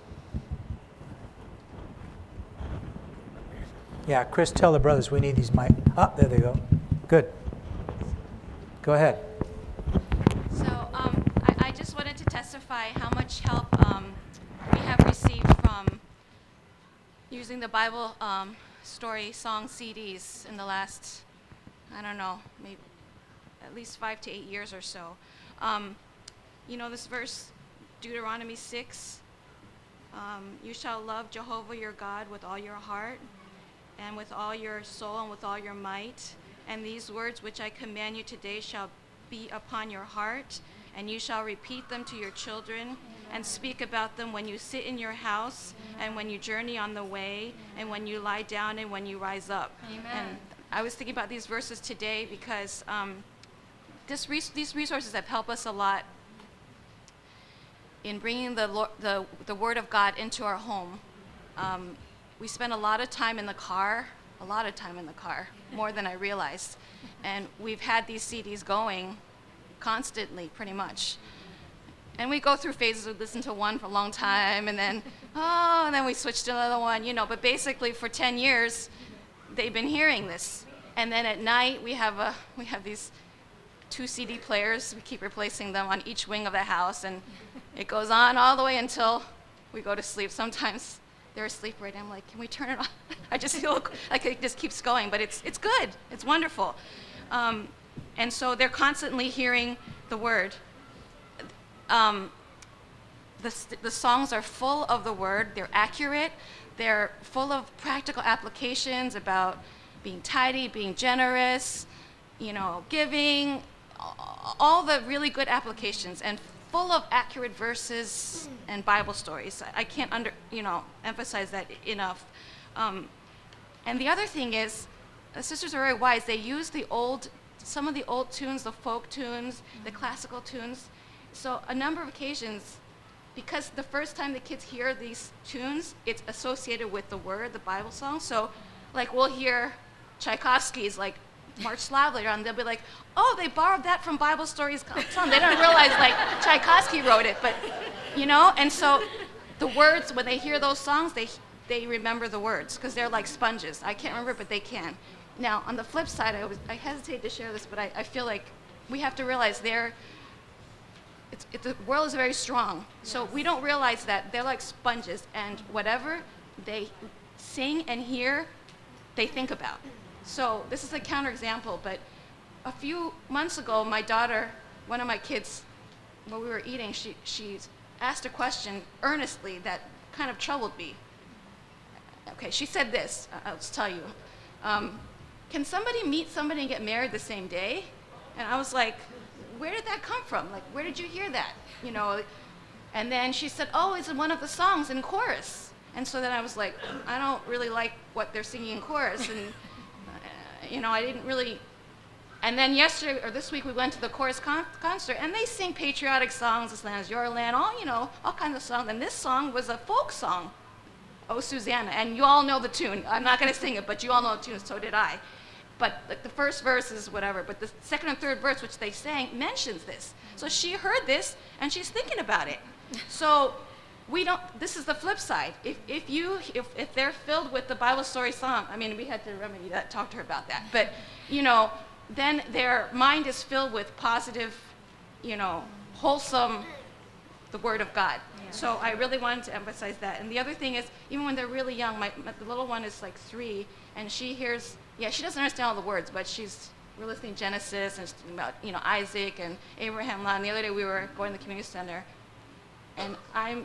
Yeah, Chris, tell the brothers we need these mics. Ah, there they go. Good. Go ahead. So I just wanted to testify how much help we have received from using the Bible story song CDs in the last, maybe at least 5 to 8 years or so. This verse, Deuteronomy 6, you shall love Jehovah your God with all your heart and with all your soul and with all your might. And these words which I command you today shall be upon your heart, and you shall repeat them to your children, and speak about them when you sit in your house, and when you journey on the way, and when you lie down, and when you rise up. Amen. And I was thinking about these verses today because these resources have helped us a lot in bringing the Word of God into our home. We spend a lot of time in the car, more than I realized. And we've had these CDs going constantly, pretty much. And we go through phases. We listen to one for a long time, and then, and then we switch to another one, But basically, for 10 years, they've been hearing this. And then at night, we have these 2 CD players. We keep replacing them on each wing of the house, and it goes on all the way until we go to sleep. Sometimes they're asleep right now. I'm like, can we turn it off? I just feel like it just keeps going, but it's good. It's wonderful. And so they're constantly hearing the word. The songs are full of the word. They're accurate. They're full of practical applications about being tidy, being generous, giving, all the really good applications, and full of accurate verses and Bible stories. I can't emphasize that enough. And the other thing is, the sisters are very wise. They use some of the old tunes, the folk tunes, the classical tunes, So a number of occasions, because the first time the kids hear these tunes, it's associated with the word, the Bible song. So like we'll hear Tchaikovsky's like March Loudly, and they'll be like, oh, they borrowed that from Bible Stories song. They don't realize like Tchaikovsky wrote it, but and so the words, when they hear those songs, they remember the words because they're like sponges. I can't remember, but they can. Now, on the flip side, I hesitate to share this, but I feel like we have to realize the world is very strong. So we don't realize that they're like sponges, and whatever they sing and hear, they think about. So this is a counterexample, but a few months ago, my daughter, one of my kids, while we were eating, she asked a question earnestly that kind of troubled me. Okay, she said this, I'll just tell you. Can somebody meet somebody and get married the same day? And I was like, where did that come from? Like, where did you hear that? And then she said, oh, it's in one of the songs in chorus. And so then I was like, I don't really like what they're singing in chorus. And, I didn't really. And then yesterday, or this week, we went to the chorus concert, and they sing patriotic songs, This Land Is Your Land, all kinds of songs. And this song was a folk song, Oh, Susanna. And you all know the tune. I'm not going to sing it, but you all know the tune, so did I. But the first verse is whatever, but the second and third verse, which they sang, mentions this. So she heard this, and she's thinking about it. So this is the flip side. If they're filled with the Bible story song, we had to remedy that, talk to her about that. But, then their mind is filled with positive, wholesome, the Word of God. Yeah. So I really wanted to emphasize that. And the other thing is, even when they're really young, the little one is like 3, and she hears, she doesn't understand all the words, but we're listening to Genesis, and about, Isaac and Abraham. And the other day we were going to the community center, and I'm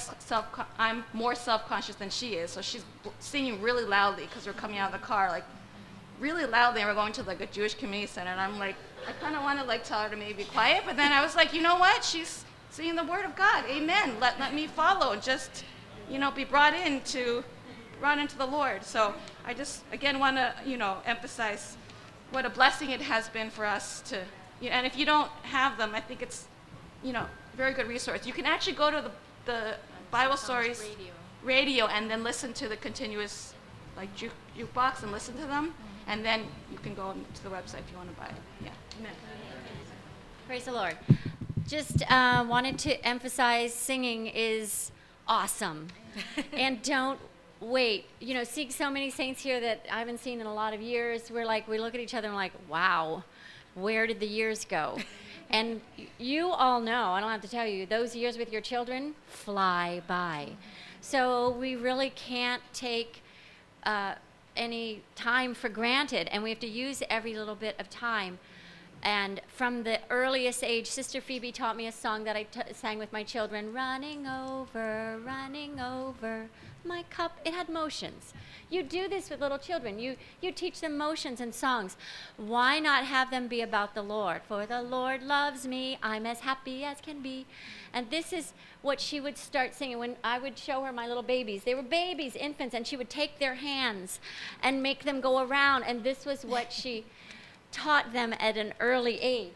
more self-conscious than she is. So she's singing really loudly because we're coming out of the car, like really loudly, and we're going to like a Jewish community center. And I'm like, I kind of want to like tell her to maybe be quiet, but then I was like, you know what? She's singing the Word of God. Amen. Let me follow and just, be brought into the Lord. So I just again want to, emphasize what a blessing it has been for us to. And if you don't have them, I think it's, very good resource. You can actually go to the Bible Stories radio and then listen to the continuous like jukebox and listen to them, and then you can go to the website if you want to buy it. Yeah. Amen. Praise the Lord. Just wanted to emphasize singing is awesome. And don't wait. Seeing so many saints here that I haven't seen in a lot of years, we look at each other and we're like, wow, where did the years go? And you all know, I don't have to tell you, those years with your children fly by. So we really can't take any time for granted, and we have to use every little bit of time. And from the earliest age, Sister Phoebe taught me a song that I sang with my children, running over my cup. It had motions. You do this with little children. You teach them motions and songs. Why not have them be about the Lord? For the Lord loves me, I'm as happy as can be. And this is what she would start singing when I would show her my little babies. They were babies, infants, and she would take their hands and make them go around. And this was what she taught them at an early age.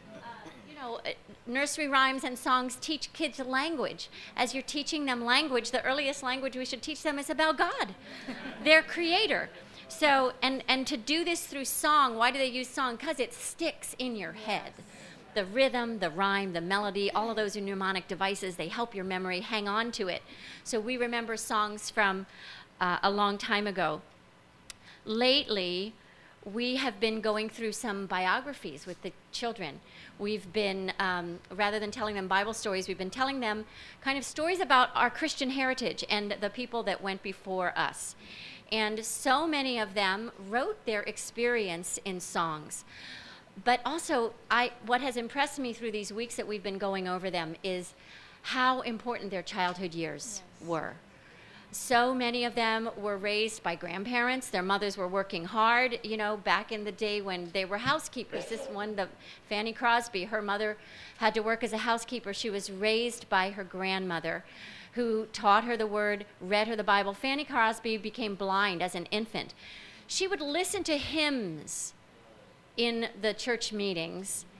Nursery rhymes and songs teach kids language. As you're teaching them language, the earliest language we should teach them is about God, their creator. So, and to do this through song, why do they use song? Because it sticks in your head. The rhythm, the rhyme, the melody, all of those are mnemonic devices. They help your memory hang on to it. So we remember songs from a long time ago. Lately, we have been going through some biographies with the children. We've been, rather than telling them Bible stories, we've been telling them kind of stories about our Christian heritage and the people that went before us. And so many of them wrote their experience in songs. But also, what has impressed me through these weeks that we've been going over them is how important their childhood years were. So many of them were raised by grandparents. Their mothers were working hard, back in the day when they were housekeepers. This one, Fanny Crosby, her mother had to work as a housekeeper. She was raised by her grandmother, who taught her the word, read her the Bible. Fanny Crosby became blind as an infant. She would listen to hymns in the church meetings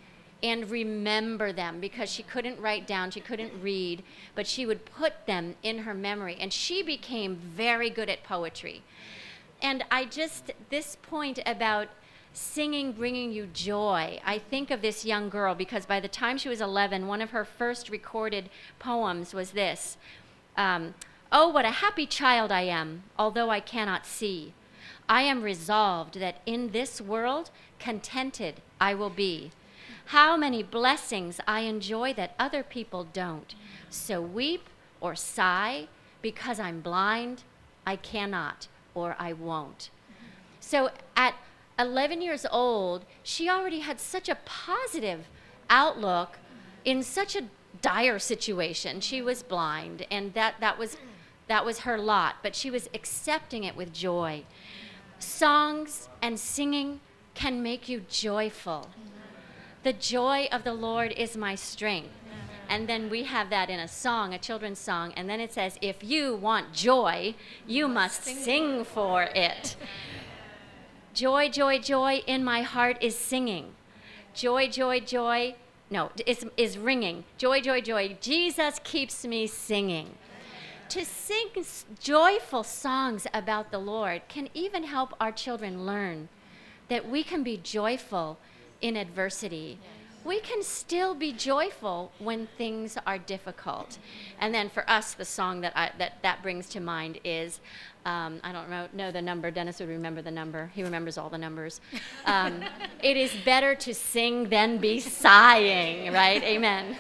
and remember them, because she couldn't write down, she couldn't read, but she would put them in her memory. And she became very good at poetry. And this point about singing bringing you joy, I think of this young girl because by the time she was 11, one of her first recorded poems was this. Oh, what a happy child I am, although I cannot see. I am resolved that in this world contented I will be. How many blessings I enjoy that other people don't. So weep or sigh because I'm blind, I cannot or I won't. So at 11 years old, she already had such a positive outlook in such a dire situation. She was blind, and that was her lot, but she was accepting it with joy. Songs and singing can make you joyful. The joy of the Lord is my strength. And then we have that in a song, a children's song, and then it says, if you want joy, you must sing for it. Joy, joy, joy in my heart is singing. Joy, joy, joy, is ringing. Joy, joy, joy, Jesus keeps me singing. To sing joyful songs about the Lord can even help our children learn that we can be joyful in adversity. We can still be joyful when things are difficult. And then for us, the song that brings to mind is, I don't know the number. Dennis would remember the number. He remembers all the numbers. It is better to sing than be sighing, right? Amen.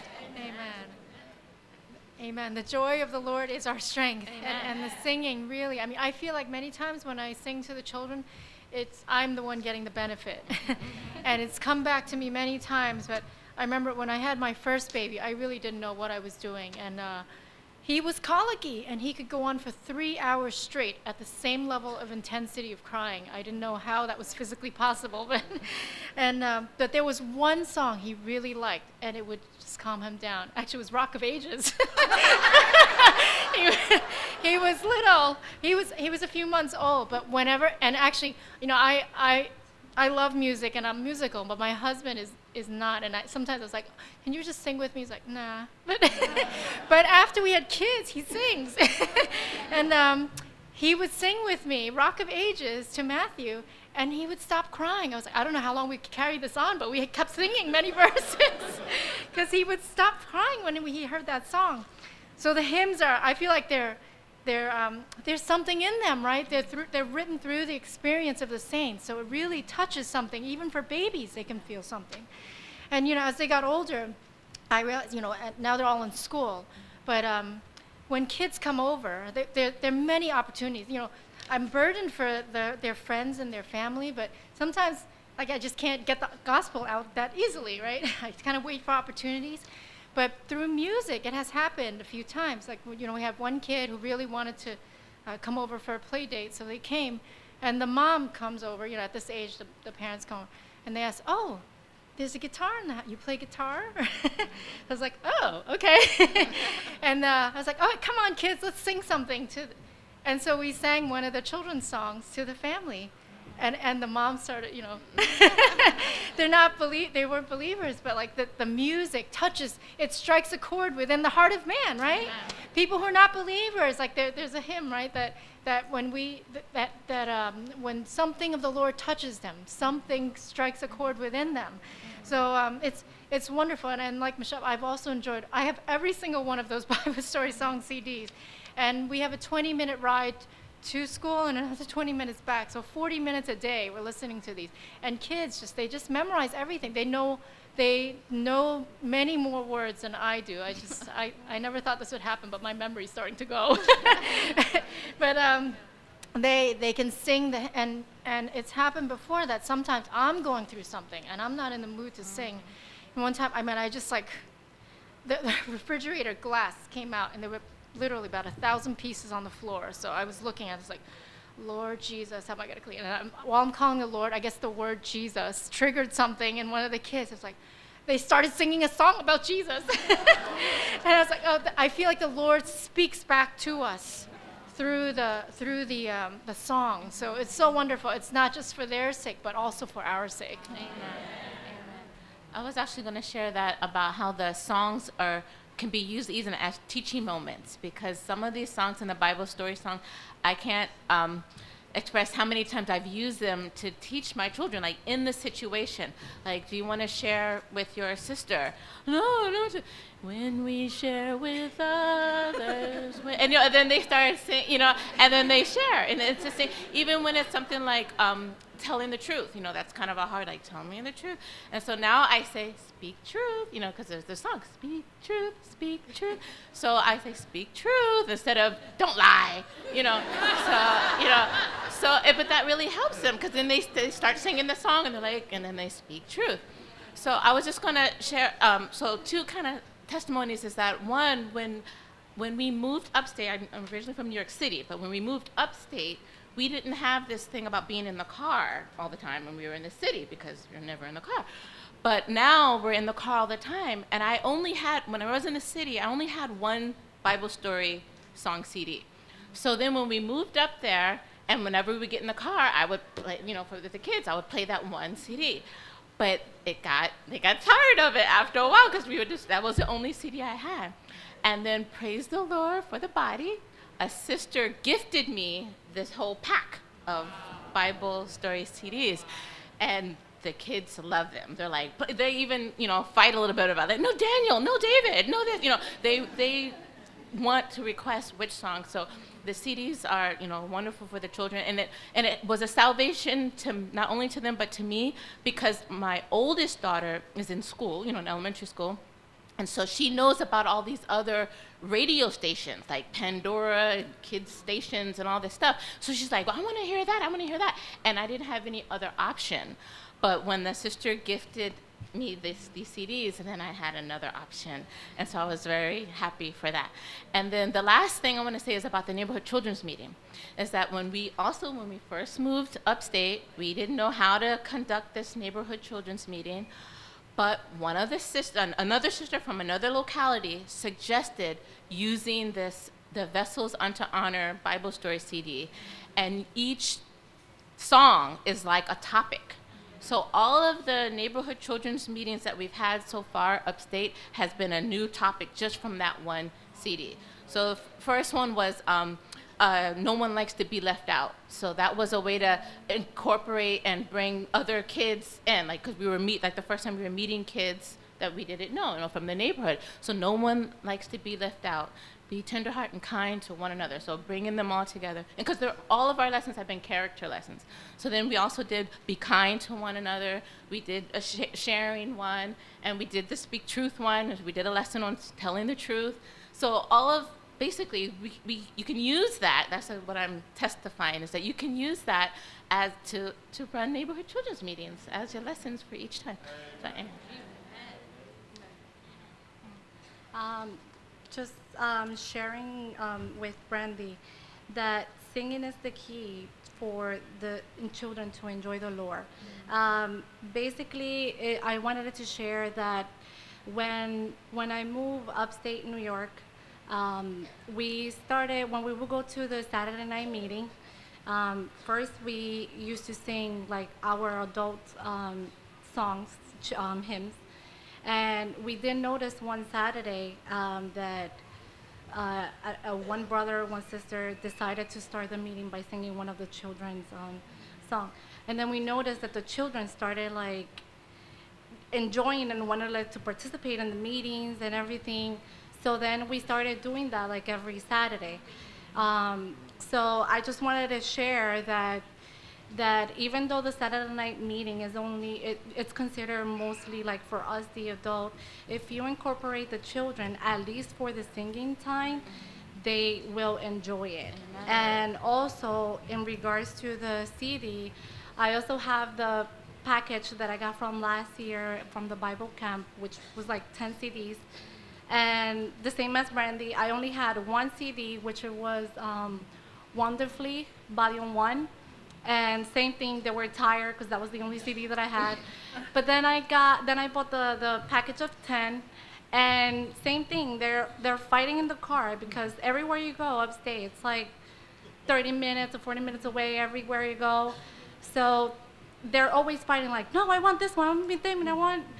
Amen. The joy of the Lord is our strength. And the singing, really, I mean, I feel like many times when I sing to the children, I'm the one getting the benefit. And it's come back to me many times, but I remember when I had my first baby, I really didn't know what I was doing. And he was colicky, and he could go on for 3 hours straight at the same level of intensity of crying. I didn't know how that was physically possible, but there was one song he really liked, and it would just calm him down. Actually, it was Rock of Ages. He was little. He was a few months old, but whenever, and actually, I love music and I'm musical, but my husband is not, and sometimes I was like, can you just sing with me? He's like, nah. But after we had kids, he sings. And he would sing with me, Rock of Ages, to Matthew, and he would stop crying. I was like, I don't know how long we could carry this on, but we had kept singing many verses because he would stop crying when he heard that song. So the hymns I feel like there's something in them, right? They're written through the experience of the saints, so it really touches something. Even for babies, they can feel something. And as they got older, I realized, now they're all in school, but when kids come over, there are many opportunities. I'm burdened for their friends and their family, but sometimes I just can't get the gospel out that easily, right? I kind of wait for opportunities. But through music, it has happened a few times. Like, we have one kid who really wanted to come over for a play date, so they came. And the mom comes over, at this age, the parents come, and they ask, oh, there's a guitar in the house. You play guitar? I was like, oh, okay. And I was like, oh, come on, kids, let's sing something. And so we sang one of the children's songs to the family. And the mom started, they weren't believers, but like the music touches, it strikes a chord within the heart of man, right? Amen. People who are not believers, like there's a hymn, right, that when when something of the Lord touches them, something strikes a chord within them. So it's wonderful, and like Michelle, I have every single one of those Bible story song CDs, and we have a 20-minute ride to school and another 20 minutes back. So 40 minutes a day we're listening to these. And kids they just memorize everything. They know many more words than I do. I never thought this would happen, but my memory's starting to go. But they can sing and it's happened before that sometimes I'm going through something and I'm not in the mood to sing. And one time, I just the refrigerator glass came out and there were literally about 1,000 pieces on the floor. So I was looking at it, like, Lord Jesus, how am I going to clean it? And while I'm calling the Lord, I guess the word Jesus triggered something in one of the kids. It's like, they started singing a song about Jesus. And I was like, oh, I feel like the Lord speaks back to us through the song. So it's so wonderful. It's not just for their sake, but also for our sake. Amen. I was actually going to share that about how the songs can be used even as teaching moments, because some of these songs in the Bible story song, I can't express how many times I've used them to teach my children, like in the situation. Like, do you want to share with your sister? No. When we share with others, and then they start saying, and then they share, and it's the same. Even when it's something like telling the truth, that's kind of a hard, like, tell me the truth. And so now I say, speak truth, because there's the song, speak truth, speak truth. So I say, speak truth instead of don't lie, but that really helps them, because then they start singing the song, and they're like, and then they speak truth. So I was just going to share, so two kind of testimonies is that, one, when we moved upstate, I'm originally from New York City, but when we moved upstate, we didn't have this thing about being in the car all the time when we were in the city, because you're never in the car. But now we're in the car all the time, and when I was in the city, I only had one Bible story song CD. So then when we moved up there, and whenever we get in the car, I would play, for the kids, I would play that one CD. But they got tired of it after a while, because that was the only CD I had. And then, praise the Lord for the body, a sister gifted me this whole pack of Bible story CDs, and the kids love them. They're like, they even, fight a little bit about it. No, Daniel, no, David, no, this, they want to request which song. So the CDs are, wonderful for the children, and it was a salvation to not only to them but to me, because my oldest daughter is in school, in elementary school. And so she knows about all these other radio stations, like Pandora, kids stations, and all this stuff. So she's like, well, I want to hear that. And I didn't have any other option. But when the sister gifted me these CDs, and then I had another option. And so I was very happy for that. And then the last thing I want to say is about the neighborhood children's meeting, is that when we first moved upstate, we didn't know how to conduct this neighborhood children's meeting. But another sister from another locality suggested using the Vessels Unto Honor Bible Story CD, and each song is like a topic. So all of the neighborhood children's meetings that we've had so far upstate has been a new topic just from that one CD. So the first one was no one likes to be left out. So that was a way to incorporate and bring other kids in, like, because the first time we were meeting kids that we didn't know, from the neighborhood. So no one likes to be left out. Be tenderhearted and kind to one another. So bringing them all together, and because all of our lessons have been character lessons. So then we also did be kind to one another. We did a sharing one, and we did the speak truth one. We did a lesson on telling the truth. So basically, you can use that. That's what I'm testifying, is that you can use that as to run neighborhood children's meetings as your lessons for each time. So, just sharing with Brandy that singing is the key for the children to enjoy the Lord. Basically, I wanted to share that when I moved upstate New York, we started, when we would go to the Saturday night meeting, first we used to sing like our adult songs, hymns. And we did notice one Saturday that one brother, one sister decided to start the meeting by singing one of the children's songs. And then we noticed that the children started like enjoying and wanted like to participate in the meetings and everything. So then we started doing that like every Saturday. So I just wanted to share that even though the Saturday night meeting is it's considered mostly like for us, the adult, if you incorporate the children, at least for the singing time, they will enjoy it. Amen. And also in regards to the CD, I also have the package that I got from last year from the Bible camp, which was like 10 CDs. And the same as Brandy, I only had one CD, which was Wonderfully, Volume 1. And same thing, they were tired because that was the only CD that I had. But then I bought the package of 10, and same thing, they're fighting in the car because everywhere you go upstate, it's like 30 minutes or 40 minutes away everywhere you go. So they're always fighting like, no, I want this one, I want.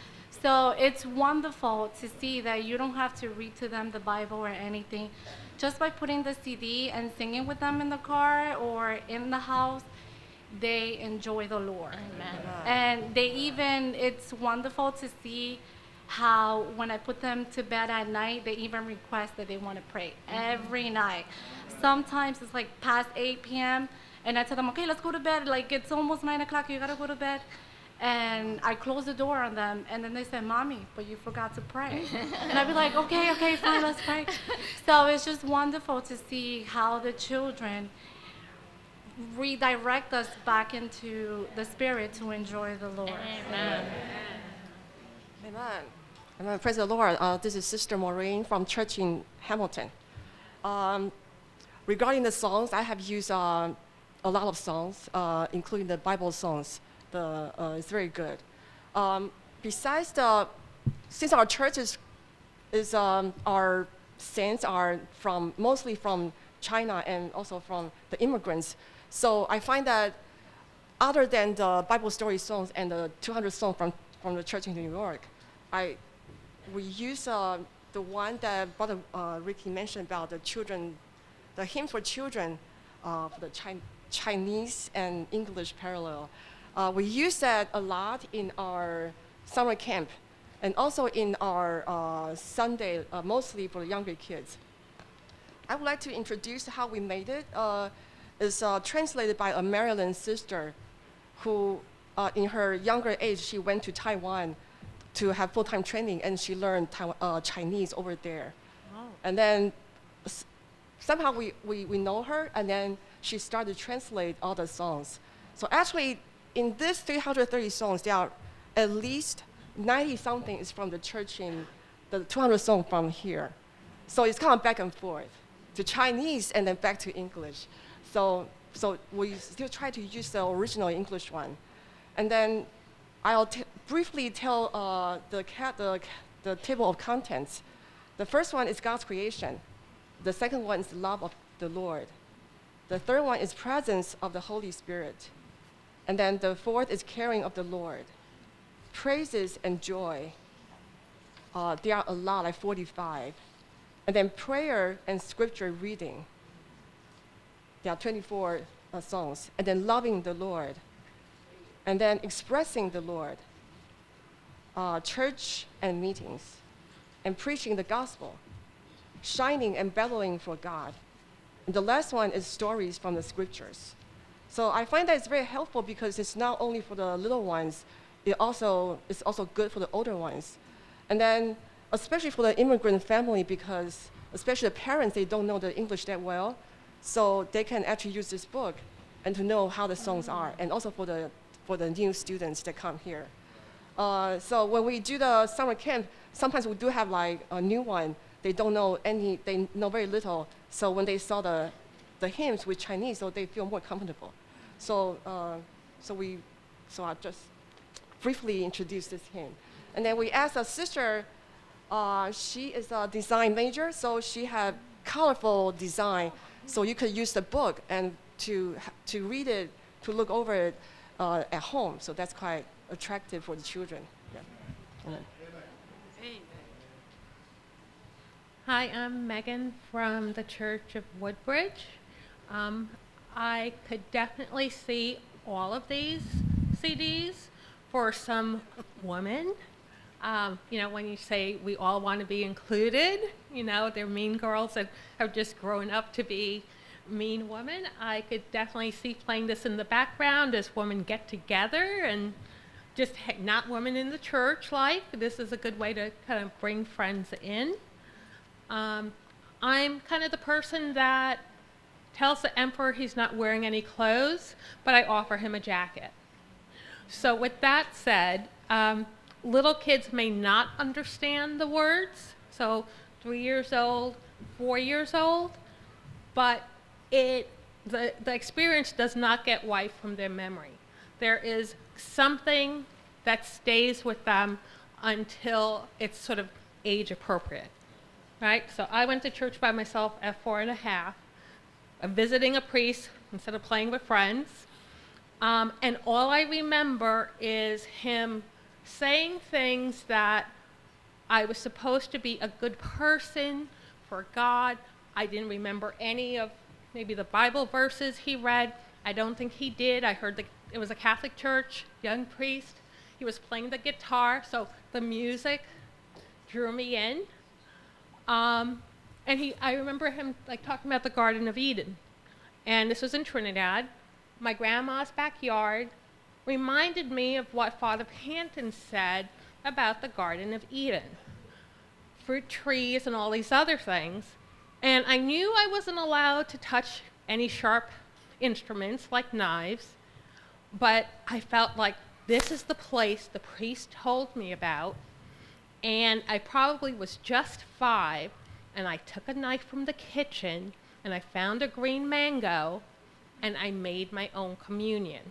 So it's wonderful to see that you don't have to read to them the Bible or anything. Just by putting the CD and singing with them in the car or in the house, they enjoy the Lord. Amen. And it's wonderful to see how when I put them to bed at night, they even request that they want to pray every night. Sometimes it's like past 8 p.m. and I tell them, okay, let's go to bed. Like, it's almost 9 o'clock, you got to go to bed. And I close the door on them, and then they say, Mommy, but you forgot to pray. And I'd be like, okay, fine, let's pray. So it's just wonderful to see how the children redirect us back into the Spirit to enjoy the Lord. Amen. Amen. Amen. Praise the Lord. This is Sister Maureen from church in Hamilton. Regarding the songs, I have used a lot of songs, including the Bible songs. It's very good. Besides since our church our saints are mostly from China and also from the immigrants, so I find that other than the Bible story songs and the 200 songs from the church in New York, we use the one that Brother Ricky mentioned about the hymns for children, for the Chinese and English parallel. We use that a lot in our summer camp and also in our Sunday, mostly for the younger kids. I would like to introduce how we made it. It's translated by a Maryland sister who, in her younger age, she went to Taiwan to have full-time training, and she learned Chinese over there. Oh. And then somehow we know her, and then she started to translate all the songs. So actually, in these 330 songs, there are at least 90-something is from the church in the 200 songs from here. So it's kind of back and forth to Chinese and then back to English. So we still try to use the original English one. And then I'll briefly tell the table of contents. The first one is God's creation. The second one is love of the Lord. The third one is presence of the Holy Spirit. And then the fourth is caring of the Lord. Praises and joy. There are a lot, like 45. And then prayer and scripture reading. There are 24 songs. And then loving the Lord. And then expressing the Lord. Church and meetings. And preaching the gospel. Shining and battling for God. And the last one is stories from the scriptures. So I find that it's very helpful because it's not only for the little ones, it's also good for the older ones. And then especially for the immigrant family, because especially the parents, they don't know the English that well, so they can actually use this book and to know how the songs are, and also for the new students that come here. So when we do the summer camp, sometimes we do have like a new one. They don't know they know very little. So when they saw the hymns with Chinese, so they feel more comfortable. So I'll just briefly introduce this hymn. And then we asked a sister, she is a design major, so she had colorful design. So you could use the book and to read it, to look over it at home. So that's quite attractive for the children. Yeah. Hi, I'm Megan from the Church of Woodbridge. I could definitely see all of these CDs for some women. When you say we all want to be included, they're mean girls that have just grown up to be mean women. I could definitely see playing this in the background as women get together and just not women in the church life. This is a good way to kind of bring friends in. I'm kind of the person that tells the emperor he's not wearing any clothes, but I offer him a jacket. So with that said, little kids may not understand the words, so 3 years old, 4 years old, but the experience does not get wiped from their memory. There is something that stays with them until it's sort of age appropriate. Right? So I went to church by myself at 4.5. I'm visiting a priest instead of playing with friends. And all I remember is him saying things that I was supposed to be a good person for God. I didn't remember any of maybe the Bible verses he read. I don't think he did. I heard it was a Catholic church, young priest. He was playing the guitar, so the music drew me in. And I remember him talking about the Garden of Eden. And this was in Trinidad. My grandma's backyard reminded me of what Father Panton said about the Garden of Eden. Fruit trees and all these other things. And I knew I wasn't allowed to touch any sharp instruments like knives, but I felt like this is the place the priest told me about. And I probably was just 5, and I took a knife from the kitchen, and I found a green mango, and I made my own communion.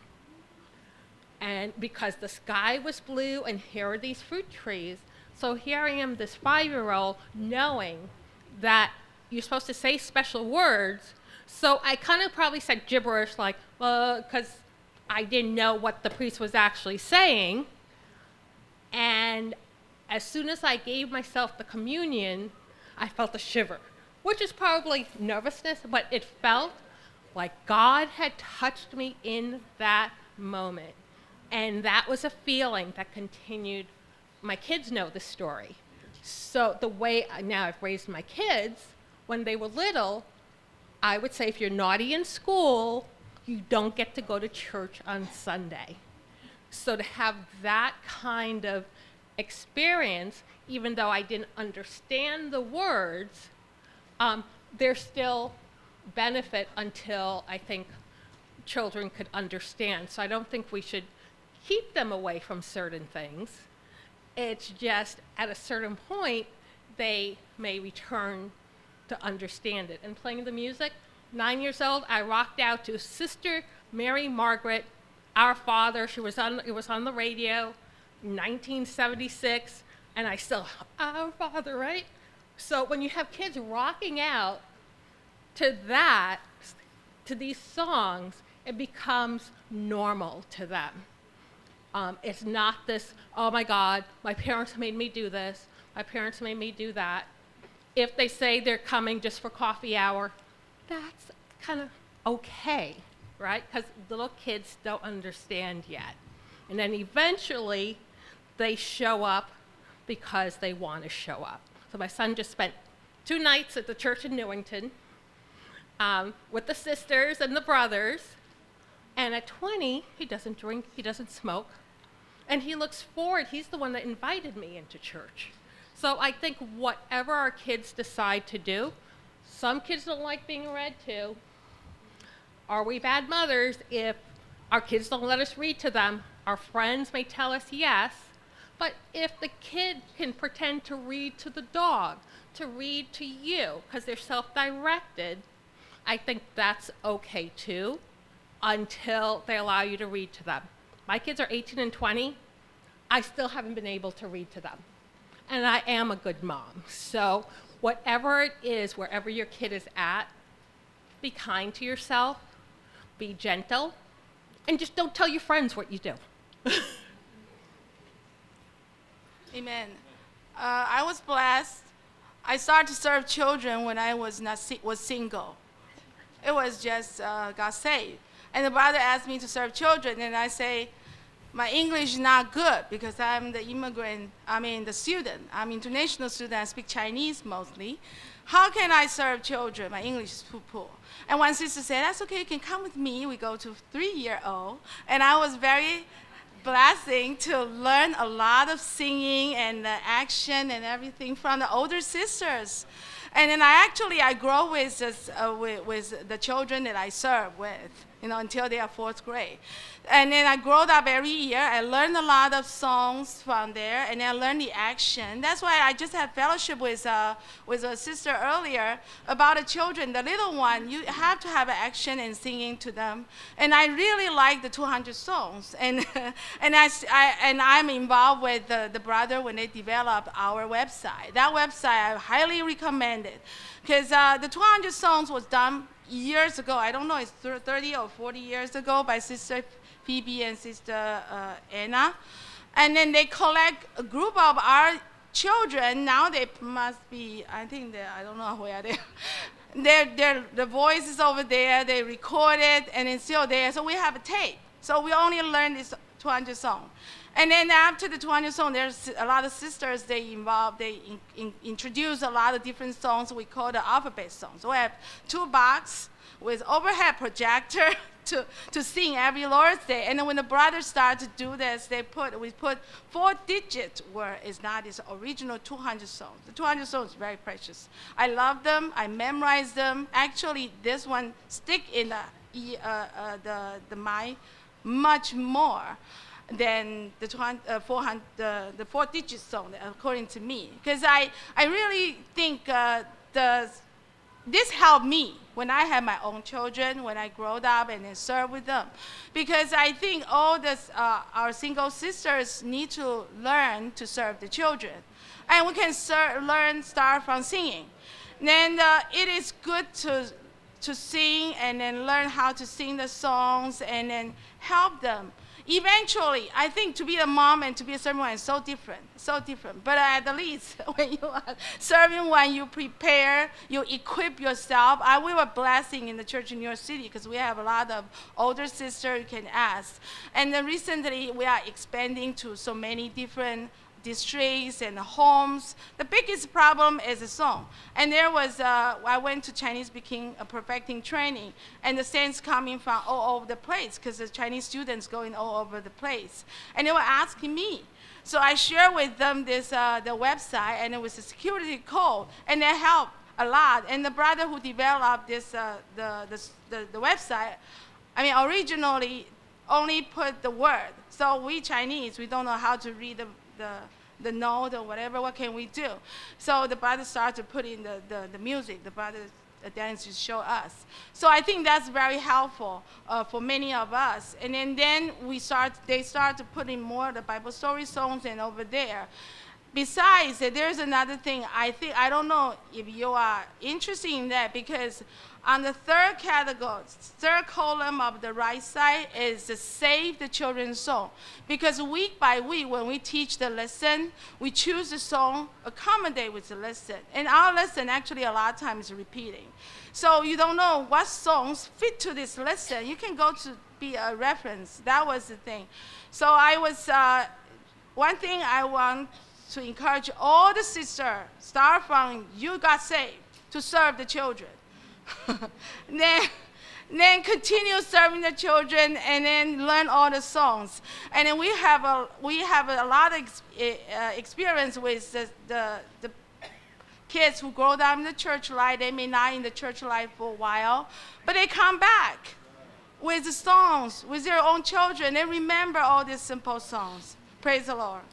And because the sky was blue, and here are these fruit trees, so here I am, this 5-year-old, knowing that you're supposed to say special words. So I kind of probably said gibberish, because I didn't know what the priest was actually saying. And as soon as I gave myself the communion, I felt a shiver, which is probably nervousness, but it felt like God had touched me in that moment. And that was a feeling that continued. My kids know the story. So the way now I've raised my kids, when they were little, I would say if you're naughty in school, you don't get to go to church on Sunday. So to have that kind of experience, even though I didn't understand the words, there's still benefit until I think children could understand. So I don't think we should keep them away from certain things. It's just at a certain point, they may return to understand it. And playing the music, 9 years old, I rocked out to Sister Mary Margaret, Our Father. It was on the radio, 1976, and I still, Our Father, right? So when you have kids rocking out to that, to these songs, it becomes normal to them. It's not this, oh my God, my parents made me do this, my parents made me do that. If they say they're coming just for coffee hour, that's kind of okay, right? Because little kids don't understand yet. And then eventually, they show up because they want to show up. So my son just spent 2 nights at the church in Newington with the sisters and the brothers. And at 20, he doesn't drink, he doesn't smoke. And he looks forward, he's the one that invited me into church. So I think whatever our kids decide to do, some kids don't like being read to. Are we bad mothers if our kids don't let us read to them? Our friends may tell us yes, but if the kid can pretend to read to the dog, to read to you, because they're self-directed, I think that's okay too, until they allow you to read to them. My kids are 18 and 20. I still haven't been able to read to them. And I am a good mom. So whatever it is, wherever your kid is at, be kind to yourself, be gentle, and just don't tell your friends what you do. Amen. I was blessed. I started to serve children when I was single. It was just got saved. And the brother asked me to serve children, and I say, my English is not good because I'm the student. I'm international student. I speak Chinese mostly. How can I serve children? My English is too poor. And one sister said, that's okay, you can come with me. We go to 3-year-old. And I was very blessing to learn a lot of singing and action and everything from the older sisters. And then I grow with the children that I serve with, until they are 4th grade. And then I growed up every year. I learned a lot of songs from there, and I learned the action. That's why I just had fellowship with a sister earlier about the children, the little one. You have to have action and singing to them. And I really like the 200 songs. And I'm involved with the brother when they developed our website. That website I highly recommend it, because the 200 songs was done years ago. I don't know, it's 30 or 40 years ago by Sister Phoebe and Sister Anna. And then they collect a group of our children. Now they must be, I think I don't know where they the voice is over there, they record it, and it's still there. So we have a tape. So we only learn this 200 song. And then after the 200 song, there's a lot of sisters they involve. They introduce a lot of different songs we call the alphabet songs. So we have 2 boxes with overhead projector to sing every Lord's Day. And then when the brothers start to do this, we put 4-digit word. It's not this original 200 songs. The 200 songs is very precious. I love them. I memorize them. Actually, this one stick in the mind much more than the 4-digit song, according to me. Because I really think this helped me when I had my own children, when I growed up and then served with them. Because I think all our single sisters need to learn to serve the children. And we can start from singing. Then it is good to sing and then learn how to sing the songs and then help them. Eventually, I think to be a mom and to be a servant is so different. But at the least, when you are serving, when you prepare, you equip yourself. We were blessing in the church in New York City because we have a lot of older sisters you can ask. And then recently, we are expanding to so many different districts and homes. The biggest problem is the song. And there was, I went to Chinese speaking perfecting training, and the saints coming from all over the place because the Chinese students going all over the place. And they were asking me. So I shared with them the website, and it was a security code, and they helped a lot. And the brother who developed the website, originally only put the word. So we Chinese, we don't know how to read the note or whatever. What can we do? So the brother started to put in the music. The brother dancers show us. So I think that's very helpful for many of us. And then they start to put in more of the Bible story songs and over there. Besides, there's another thing. I don't know if you are interested in that, because on the third column of the right side is the Save the Children's Song. Because week by week, when we teach the lesson, we choose the song, accommodate with the lesson. And our lesson actually a lot of times is repeating. So you don't know what songs fit to this lesson. You can go to be a reference. That was the thing. So one thing I want to encourage all the sisters, start from you got saved, to serve the children. then continue serving the children, and then learn all the songs. And then we have a lot of experience with the kids who grow up in the church life. They may not in the church life for a while, but they come back with the songs, with their own children. They remember all these simple songs. Praise the Lord.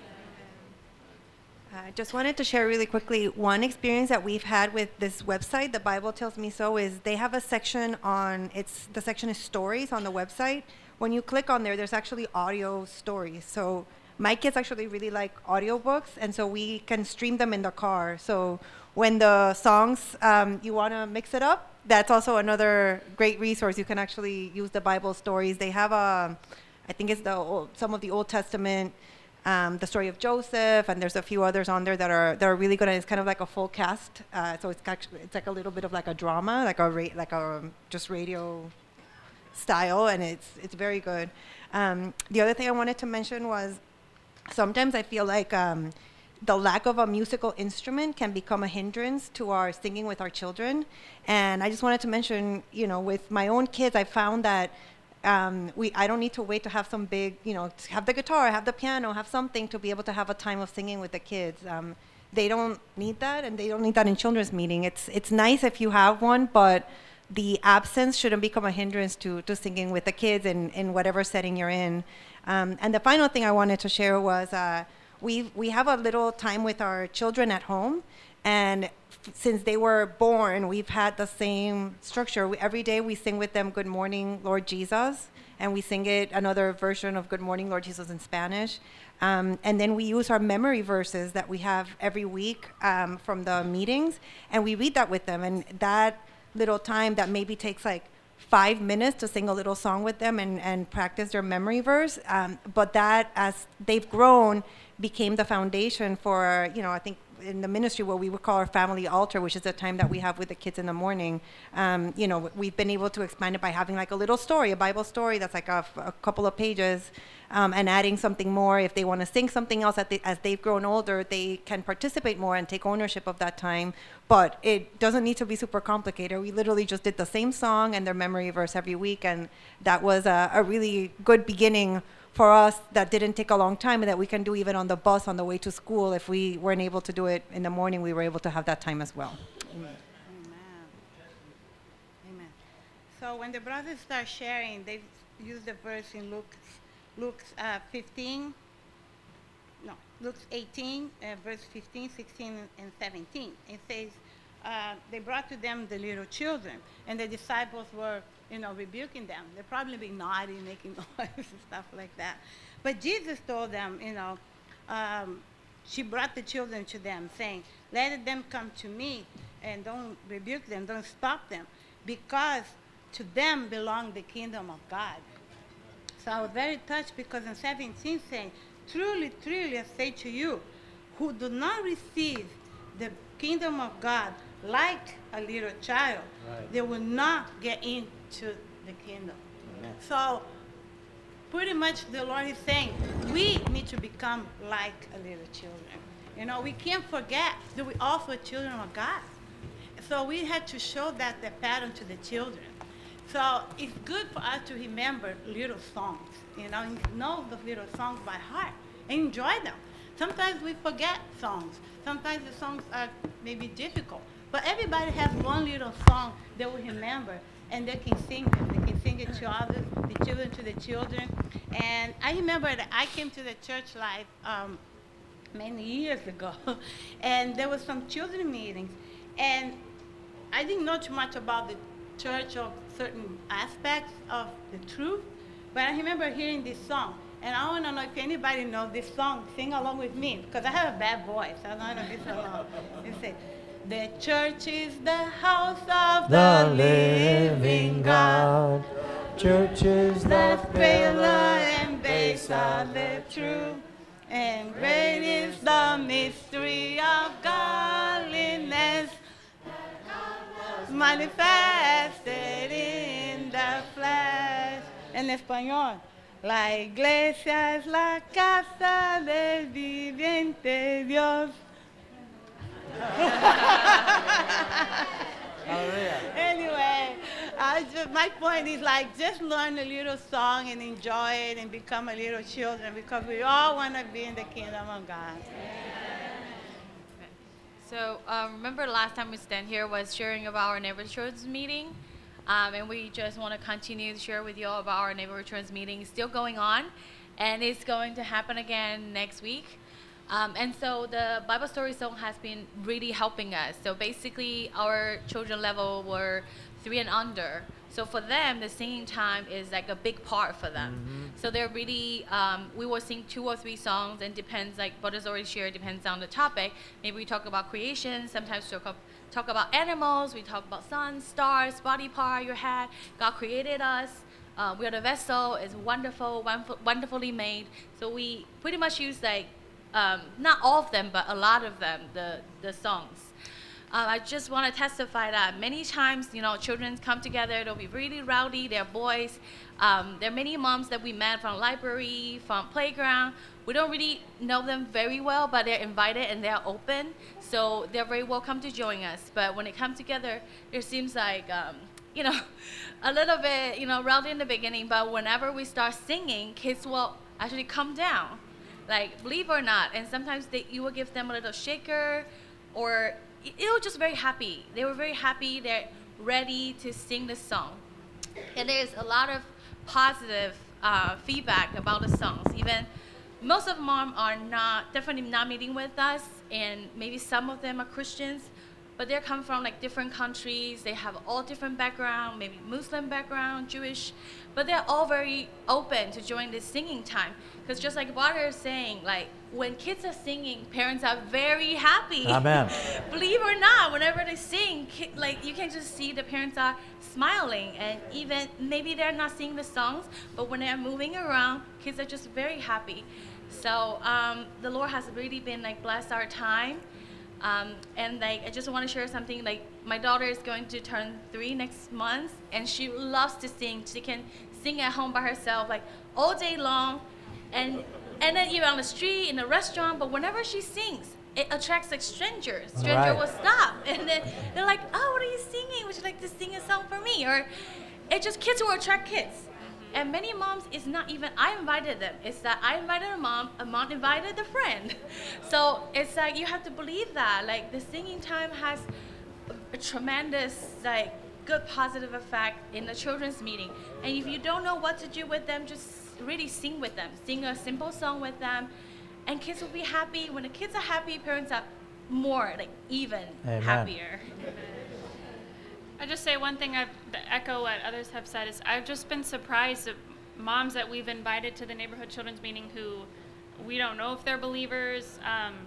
I just wanted to share really quickly one experience that we've had with this website, The Bible Tells Me So, is they have a section the section is stories on the website. When you click on there, there's actually audio stories. So my kids actually really like audiobooks, and so we can stream them in the car. So when the songs, you want to mix it up, that's also another great resource. You can actually use the Bible stories. They have I think it's some of the Old Testament, the story of Joseph, and there's a few others on there that are really good. And it's kind of like a full cast, so it's like a little bit of like a drama, like a just radio style, and it's very good. The other thing I wanted to mention was sometimes I feel like the lack of a musical instrument can become a hindrance to our singing with our children. And I just wanted to mention, with my own kids, I found that I don't need to wait to have some big, have the guitar, have the piano, have something to be able to have a time of singing with the kids. They don't need that, and they don't need that in children's meeting. It's nice if you have one, but the absence shouldn't become a hindrance to singing with the kids in whatever setting you're in. And the final thing I wanted to share was we have a little time with our children at home, and since they were born, we've had the same structure. Every day we sing with them Good Morning, Lord Jesus, and we sing it another version of Good Morning, Lord Jesus in Spanish. And then we use our memory verses that we have every week from the meetings, and we read that with them. And that little time that maybe takes like 5 minutes to sing a little song with them and practice their memory verse. But that, as they've grown, became the foundation for, I think in the ministry, what we would call our family altar, which is the time that we have with the kids in the morning. We've been able to expand it by having like a little story, a Bible story that's like a couple of pages, and adding something more. If they want to sing something else as they've grown older, they can participate more and take ownership of that time. But it doesn't need to be super complicated. We literally just did the same song and their memory verse every week, and that was a really good beginning for us that didn't take a long time, and that we can do even on the bus on the way to school. If we weren't able to do it in the morning, we were able to have that time as well. Amen. Amen. So when the brothers start sharing, they use the verse in Luke 18, verse 15, 16, and 17. It says, they brought to them the little children, and the disciples were, rebuking them. They're probably being naughty, making noise and stuff like that. But Jesus told them, she brought the children to them, saying, let them come to me, and don't rebuke them, don't stop them, because to them belong the kingdom of God. So I was very touched, because in 17 saying, truly, truly, I say to you, who do not receive the kingdom of God like a little child, they will not get into the kingdom. Amen. So pretty much the Lord is saying, we need to become like a little children. We can't forget that we also are children of God. So we had to show that the pattern to the children. So it's good for us to remember little songs, know those little songs by heart and enjoy them. Sometimes we forget songs. Sometimes the songs are maybe difficult. But everybody has one little song they will remember, and they can sing it. They can sing it to others, the children to the children. And I remember that I came to the church life many years ago, and there was some children meetings, and I didn't know too much about the church or certain aspects of the truth, but I remember hearing this song. And I want to know if anybody knows this song. Sing along with me, because I have a bad voice. I don't know this along. You say, the church is the house of the living God. Church is the pillar and base of the truth. And great is the mystery of godliness, manifested in the flesh. En español. La iglesia es la casa del viviente Dios. Anyway, my point is just learn a little song and enjoy it and become a little children, because we all want to be in the kingdom of God. So remember last time we stand here was sharing about our neighborhood church meeting. And we just want to continue to share with you all about our neighborhood church meeting. It's still going on, and it's going to happen again next week. And so the Bible story song has been really helping us. So basically, our children level were 3 and under. So for them, the singing time is like a big part for them. Mm-hmm. So they're really, we will sing 2 or 3 songs, and depends, like Brothers already shared, depends on the topic. Maybe we talk about creation, sometimes talk about animals, we talk about sun, stars, body part, your head. God created us. We are the vessel. It's wonderful, wonderfully made. So we pretty much use not all of them, but a lot of them, the songs. I just want to testify that many times, children come together, they'll be really rowdy, they're boys. There are many moms that we met from library, from playground. We don't really know them very well, but they're invited and they're open. So they're very welcome to join us. But when they come together, it seems like, a little bit, rowdy in the beginning. But whenever we start singing, kids will actually come down, believe it or not. And sometimes you will give them a little shaker, or it was just very happy. They were very happy. They're ready to sing the song. And there's a lot of positive feedback about the songs. Even most of them are definitely not meeting with us, and maybe some of them are Christians, but they come from like different countries. They have all different background, maybe Muslim background, Jewish, but they're all very open to join this singing time. Because just like Walter is saying, like when kids are singing, parents are very happy. Amen. Believe it or not, whenever they sing, like you can just see the parents are smiling, and even maybe they're not singing the songs, but when they're moving around, kids are just very happy. So the Lord has really been like blessed our time. And like I just want to share something. Like my daughter is going to turn 3 next month, and she loves to sing. She can sing at home by herself, like all day long, and then even on the street, in the restaurant. But whenever she sings, it attracts like strangers. Stranger will stop, and then they're like, "Oh, what are you singing? Would you like to sing a song for me?" Or it's just kids will attract kids. And many moms, it's not even I invited them. It's that I invited a mom invited a friend. So it's like you have to believe that. Like the singing time has a tremendous, like, good positive effect in the children's meeting. And if you don't know what to do with them, just really sing with them. Sing a simple song with them, and kids will be happy. When the kids are happy, parents are more, like, even happier. I just say one thing, to echo what others have said, is I've just been surprised at moms that we've invited to the neighborhood children's meeting who we don't know if they're believers,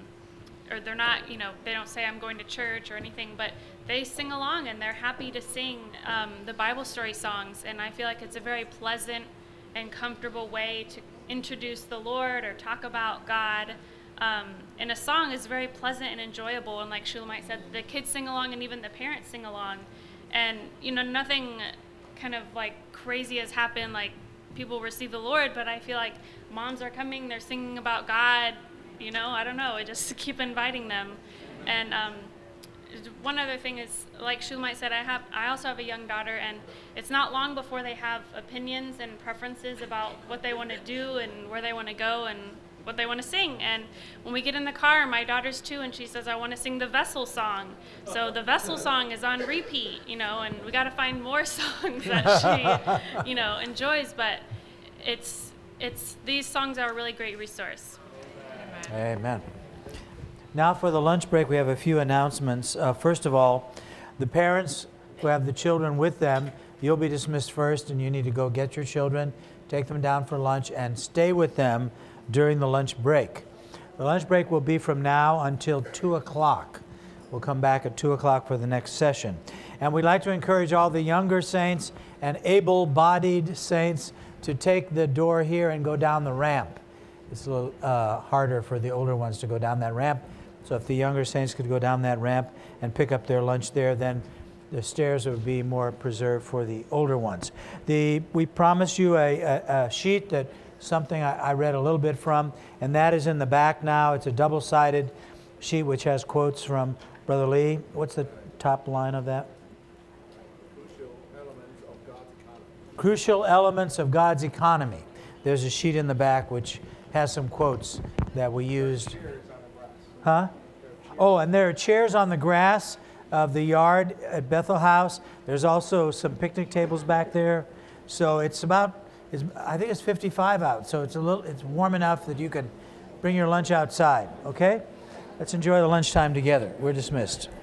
or they're not, they don't say I'm going to church or anything, but they sing along and they're happy to sing the Bible story songs. And I feel like it's a very pleasant and comfortable way to introduce the Lord or talk about God. And a song is very pleasant and enjoyable. And like Shulamite said, the kids sing along and even the parents sing along. And, nothing kind of like crazy has happened, like people receive the Lord, but I feel like moms are coming, they're singing about God, I don't know, I just keep inviting them. And one other thing is, like Shulamite said, I also have a young daughter, and it's not long before they have opinions and preferences about what they want to do and where they want to go and what they want to sing. And when we get in the car, my daughter's 2, and she says, I want to sing the Vessel song. So the Vessel song is on repeat, and we got to find more songs that she, enjoys. But it's these songs are a really great resource. Amen. Now for the lunch break, we have a few announcements. First of all, the parents who have the children with them, you'll be dismissed first, and you need to go get your children, take them down for lunch, and stay with them during the lunch break. The lunch break will be from now until 2 o'clock. We'll come back at 2 o'clock for the next session. And we'd like to encourage all the younger saints and able-bodied saints to take the door here and go down the ramp. It's a little harder for the older ones to go down that ramp. So if the younger saints could go down that ramp and pick up their lunch there, then the stairs would be more preserved for the older ones. We promised you a sheet that something I read a little bit from, and that is in the back now. It's a double-sided sheet which has quotes from Brother Lee. What's the top line of that? Crucial elements of God's economy. There's a sheet in the back which has some quotes that we used. Huh? Oh, and there are chairs on the grass of the yard at Bethel House. There's also some picnic tables back there. So I think it's 55 out, so it's warm enough that you can bring your lunch outside, okay? Let's enjoy the lunchtime together. We're dismissed.